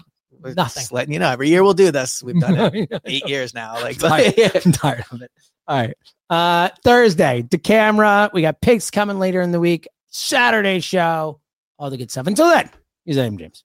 Nothing. Just letting you know, every year we'll do this. We've done it eight years now. Like, I'm tired, I'm tired of it. All right. Uh, Thursday, DeCamera. We got picks coming later in the week. Saturday show. All the good stuff. Until then, here's Adam James.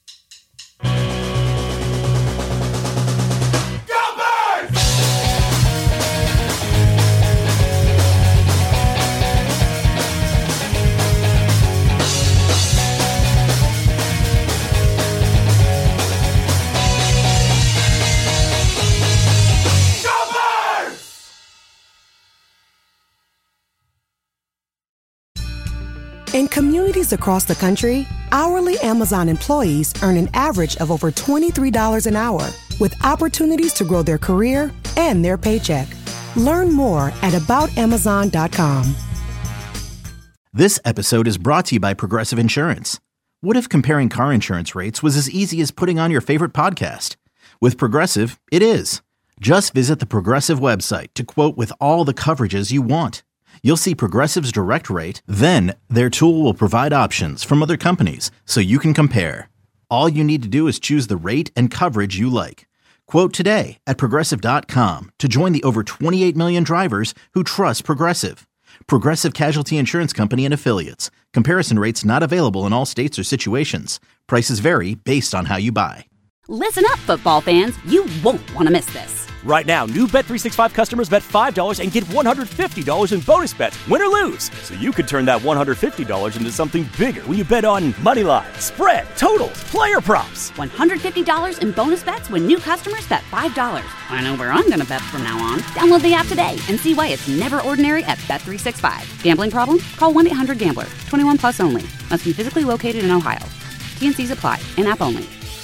In communities across the country, hourly Amazon employees earn an average of over twenty-three dollars an hour, with opportunities to grow their career and their paycheck. Learn more at about amazon dot com. This episode is brought to you by Progressive Insurance. What if comparing car insurance rates was as easy as putting on your favorite podcast? With Progressive, it is. Just visit the Progressive website to quote with all the coverages you want. You'll see Progressive's direct rate, then their tool will provide options from other companies so you can compare. All you need to do is choose the rate and coverage you like. Quote today at progressive dot com to join the over twenty-eight million drivers who trust Progressive. Progressive Casualty Insurance Company and Affiliates. Comparison rates not available in all states or situations. Prices vary based on how you buy. Listen up, football fans. You won't want to miss this. Right now, new Bet three sixty-five customers bet five dollars and get one hundred fifty dollars in bonus bets, win or lose. So you could turn that one hundred fifty dollars into something bigger when you bet on money line, spread, totals, player props. one hundred fifty dollars in bonus bets when new customers bet five dollars. I know where I'm going to bet from now on. Download the app today and see why it's never ordinary at Bet three sixty-five. Gambling problem? Call one eight hundred gambler. twenty-one plus only. Must be physically located in Ohio. T N Cs apply. In-app only.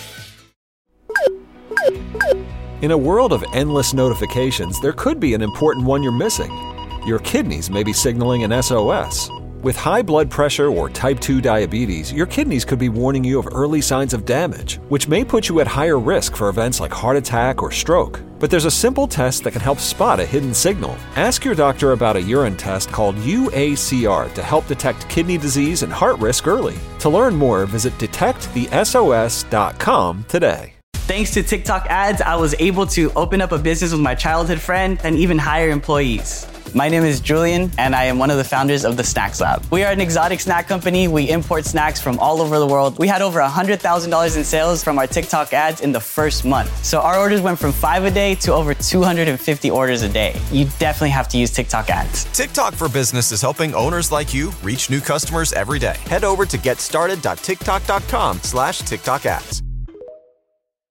In a world of endless notifications, there could be an important one you're missing. Your kidneys may be signaling an S O S. With high blood pressure or type two diabetes, your kidneys could be warning you of early signs of damage, which may put you at higher risk for events like heart attack or stroke. But there's a simple test that can help spot a hidden signal. Ask your doctor about a urine test called U A C R to help detect kidney disease and heart risk early. To learn more, visit detect the S O S dot com today. Thanks to TikTok ads, I was able to open up a business with my childhood friend and even hire employees. My name is Julian, and I am one of the founders of the Snacks Lab. We are an exotic snack company. We import snacks from all over the world. We had over one hundred thousand dollars in sales from our TikTok ads in the first month. So our orders went from five a day to over two hundred fifty orders a day. You definitely have to use TikTok ads. TikTok for Business is helping owners like you reach new customers every day. Head over to getstarted dot tiktok dot com slash TikTok ads.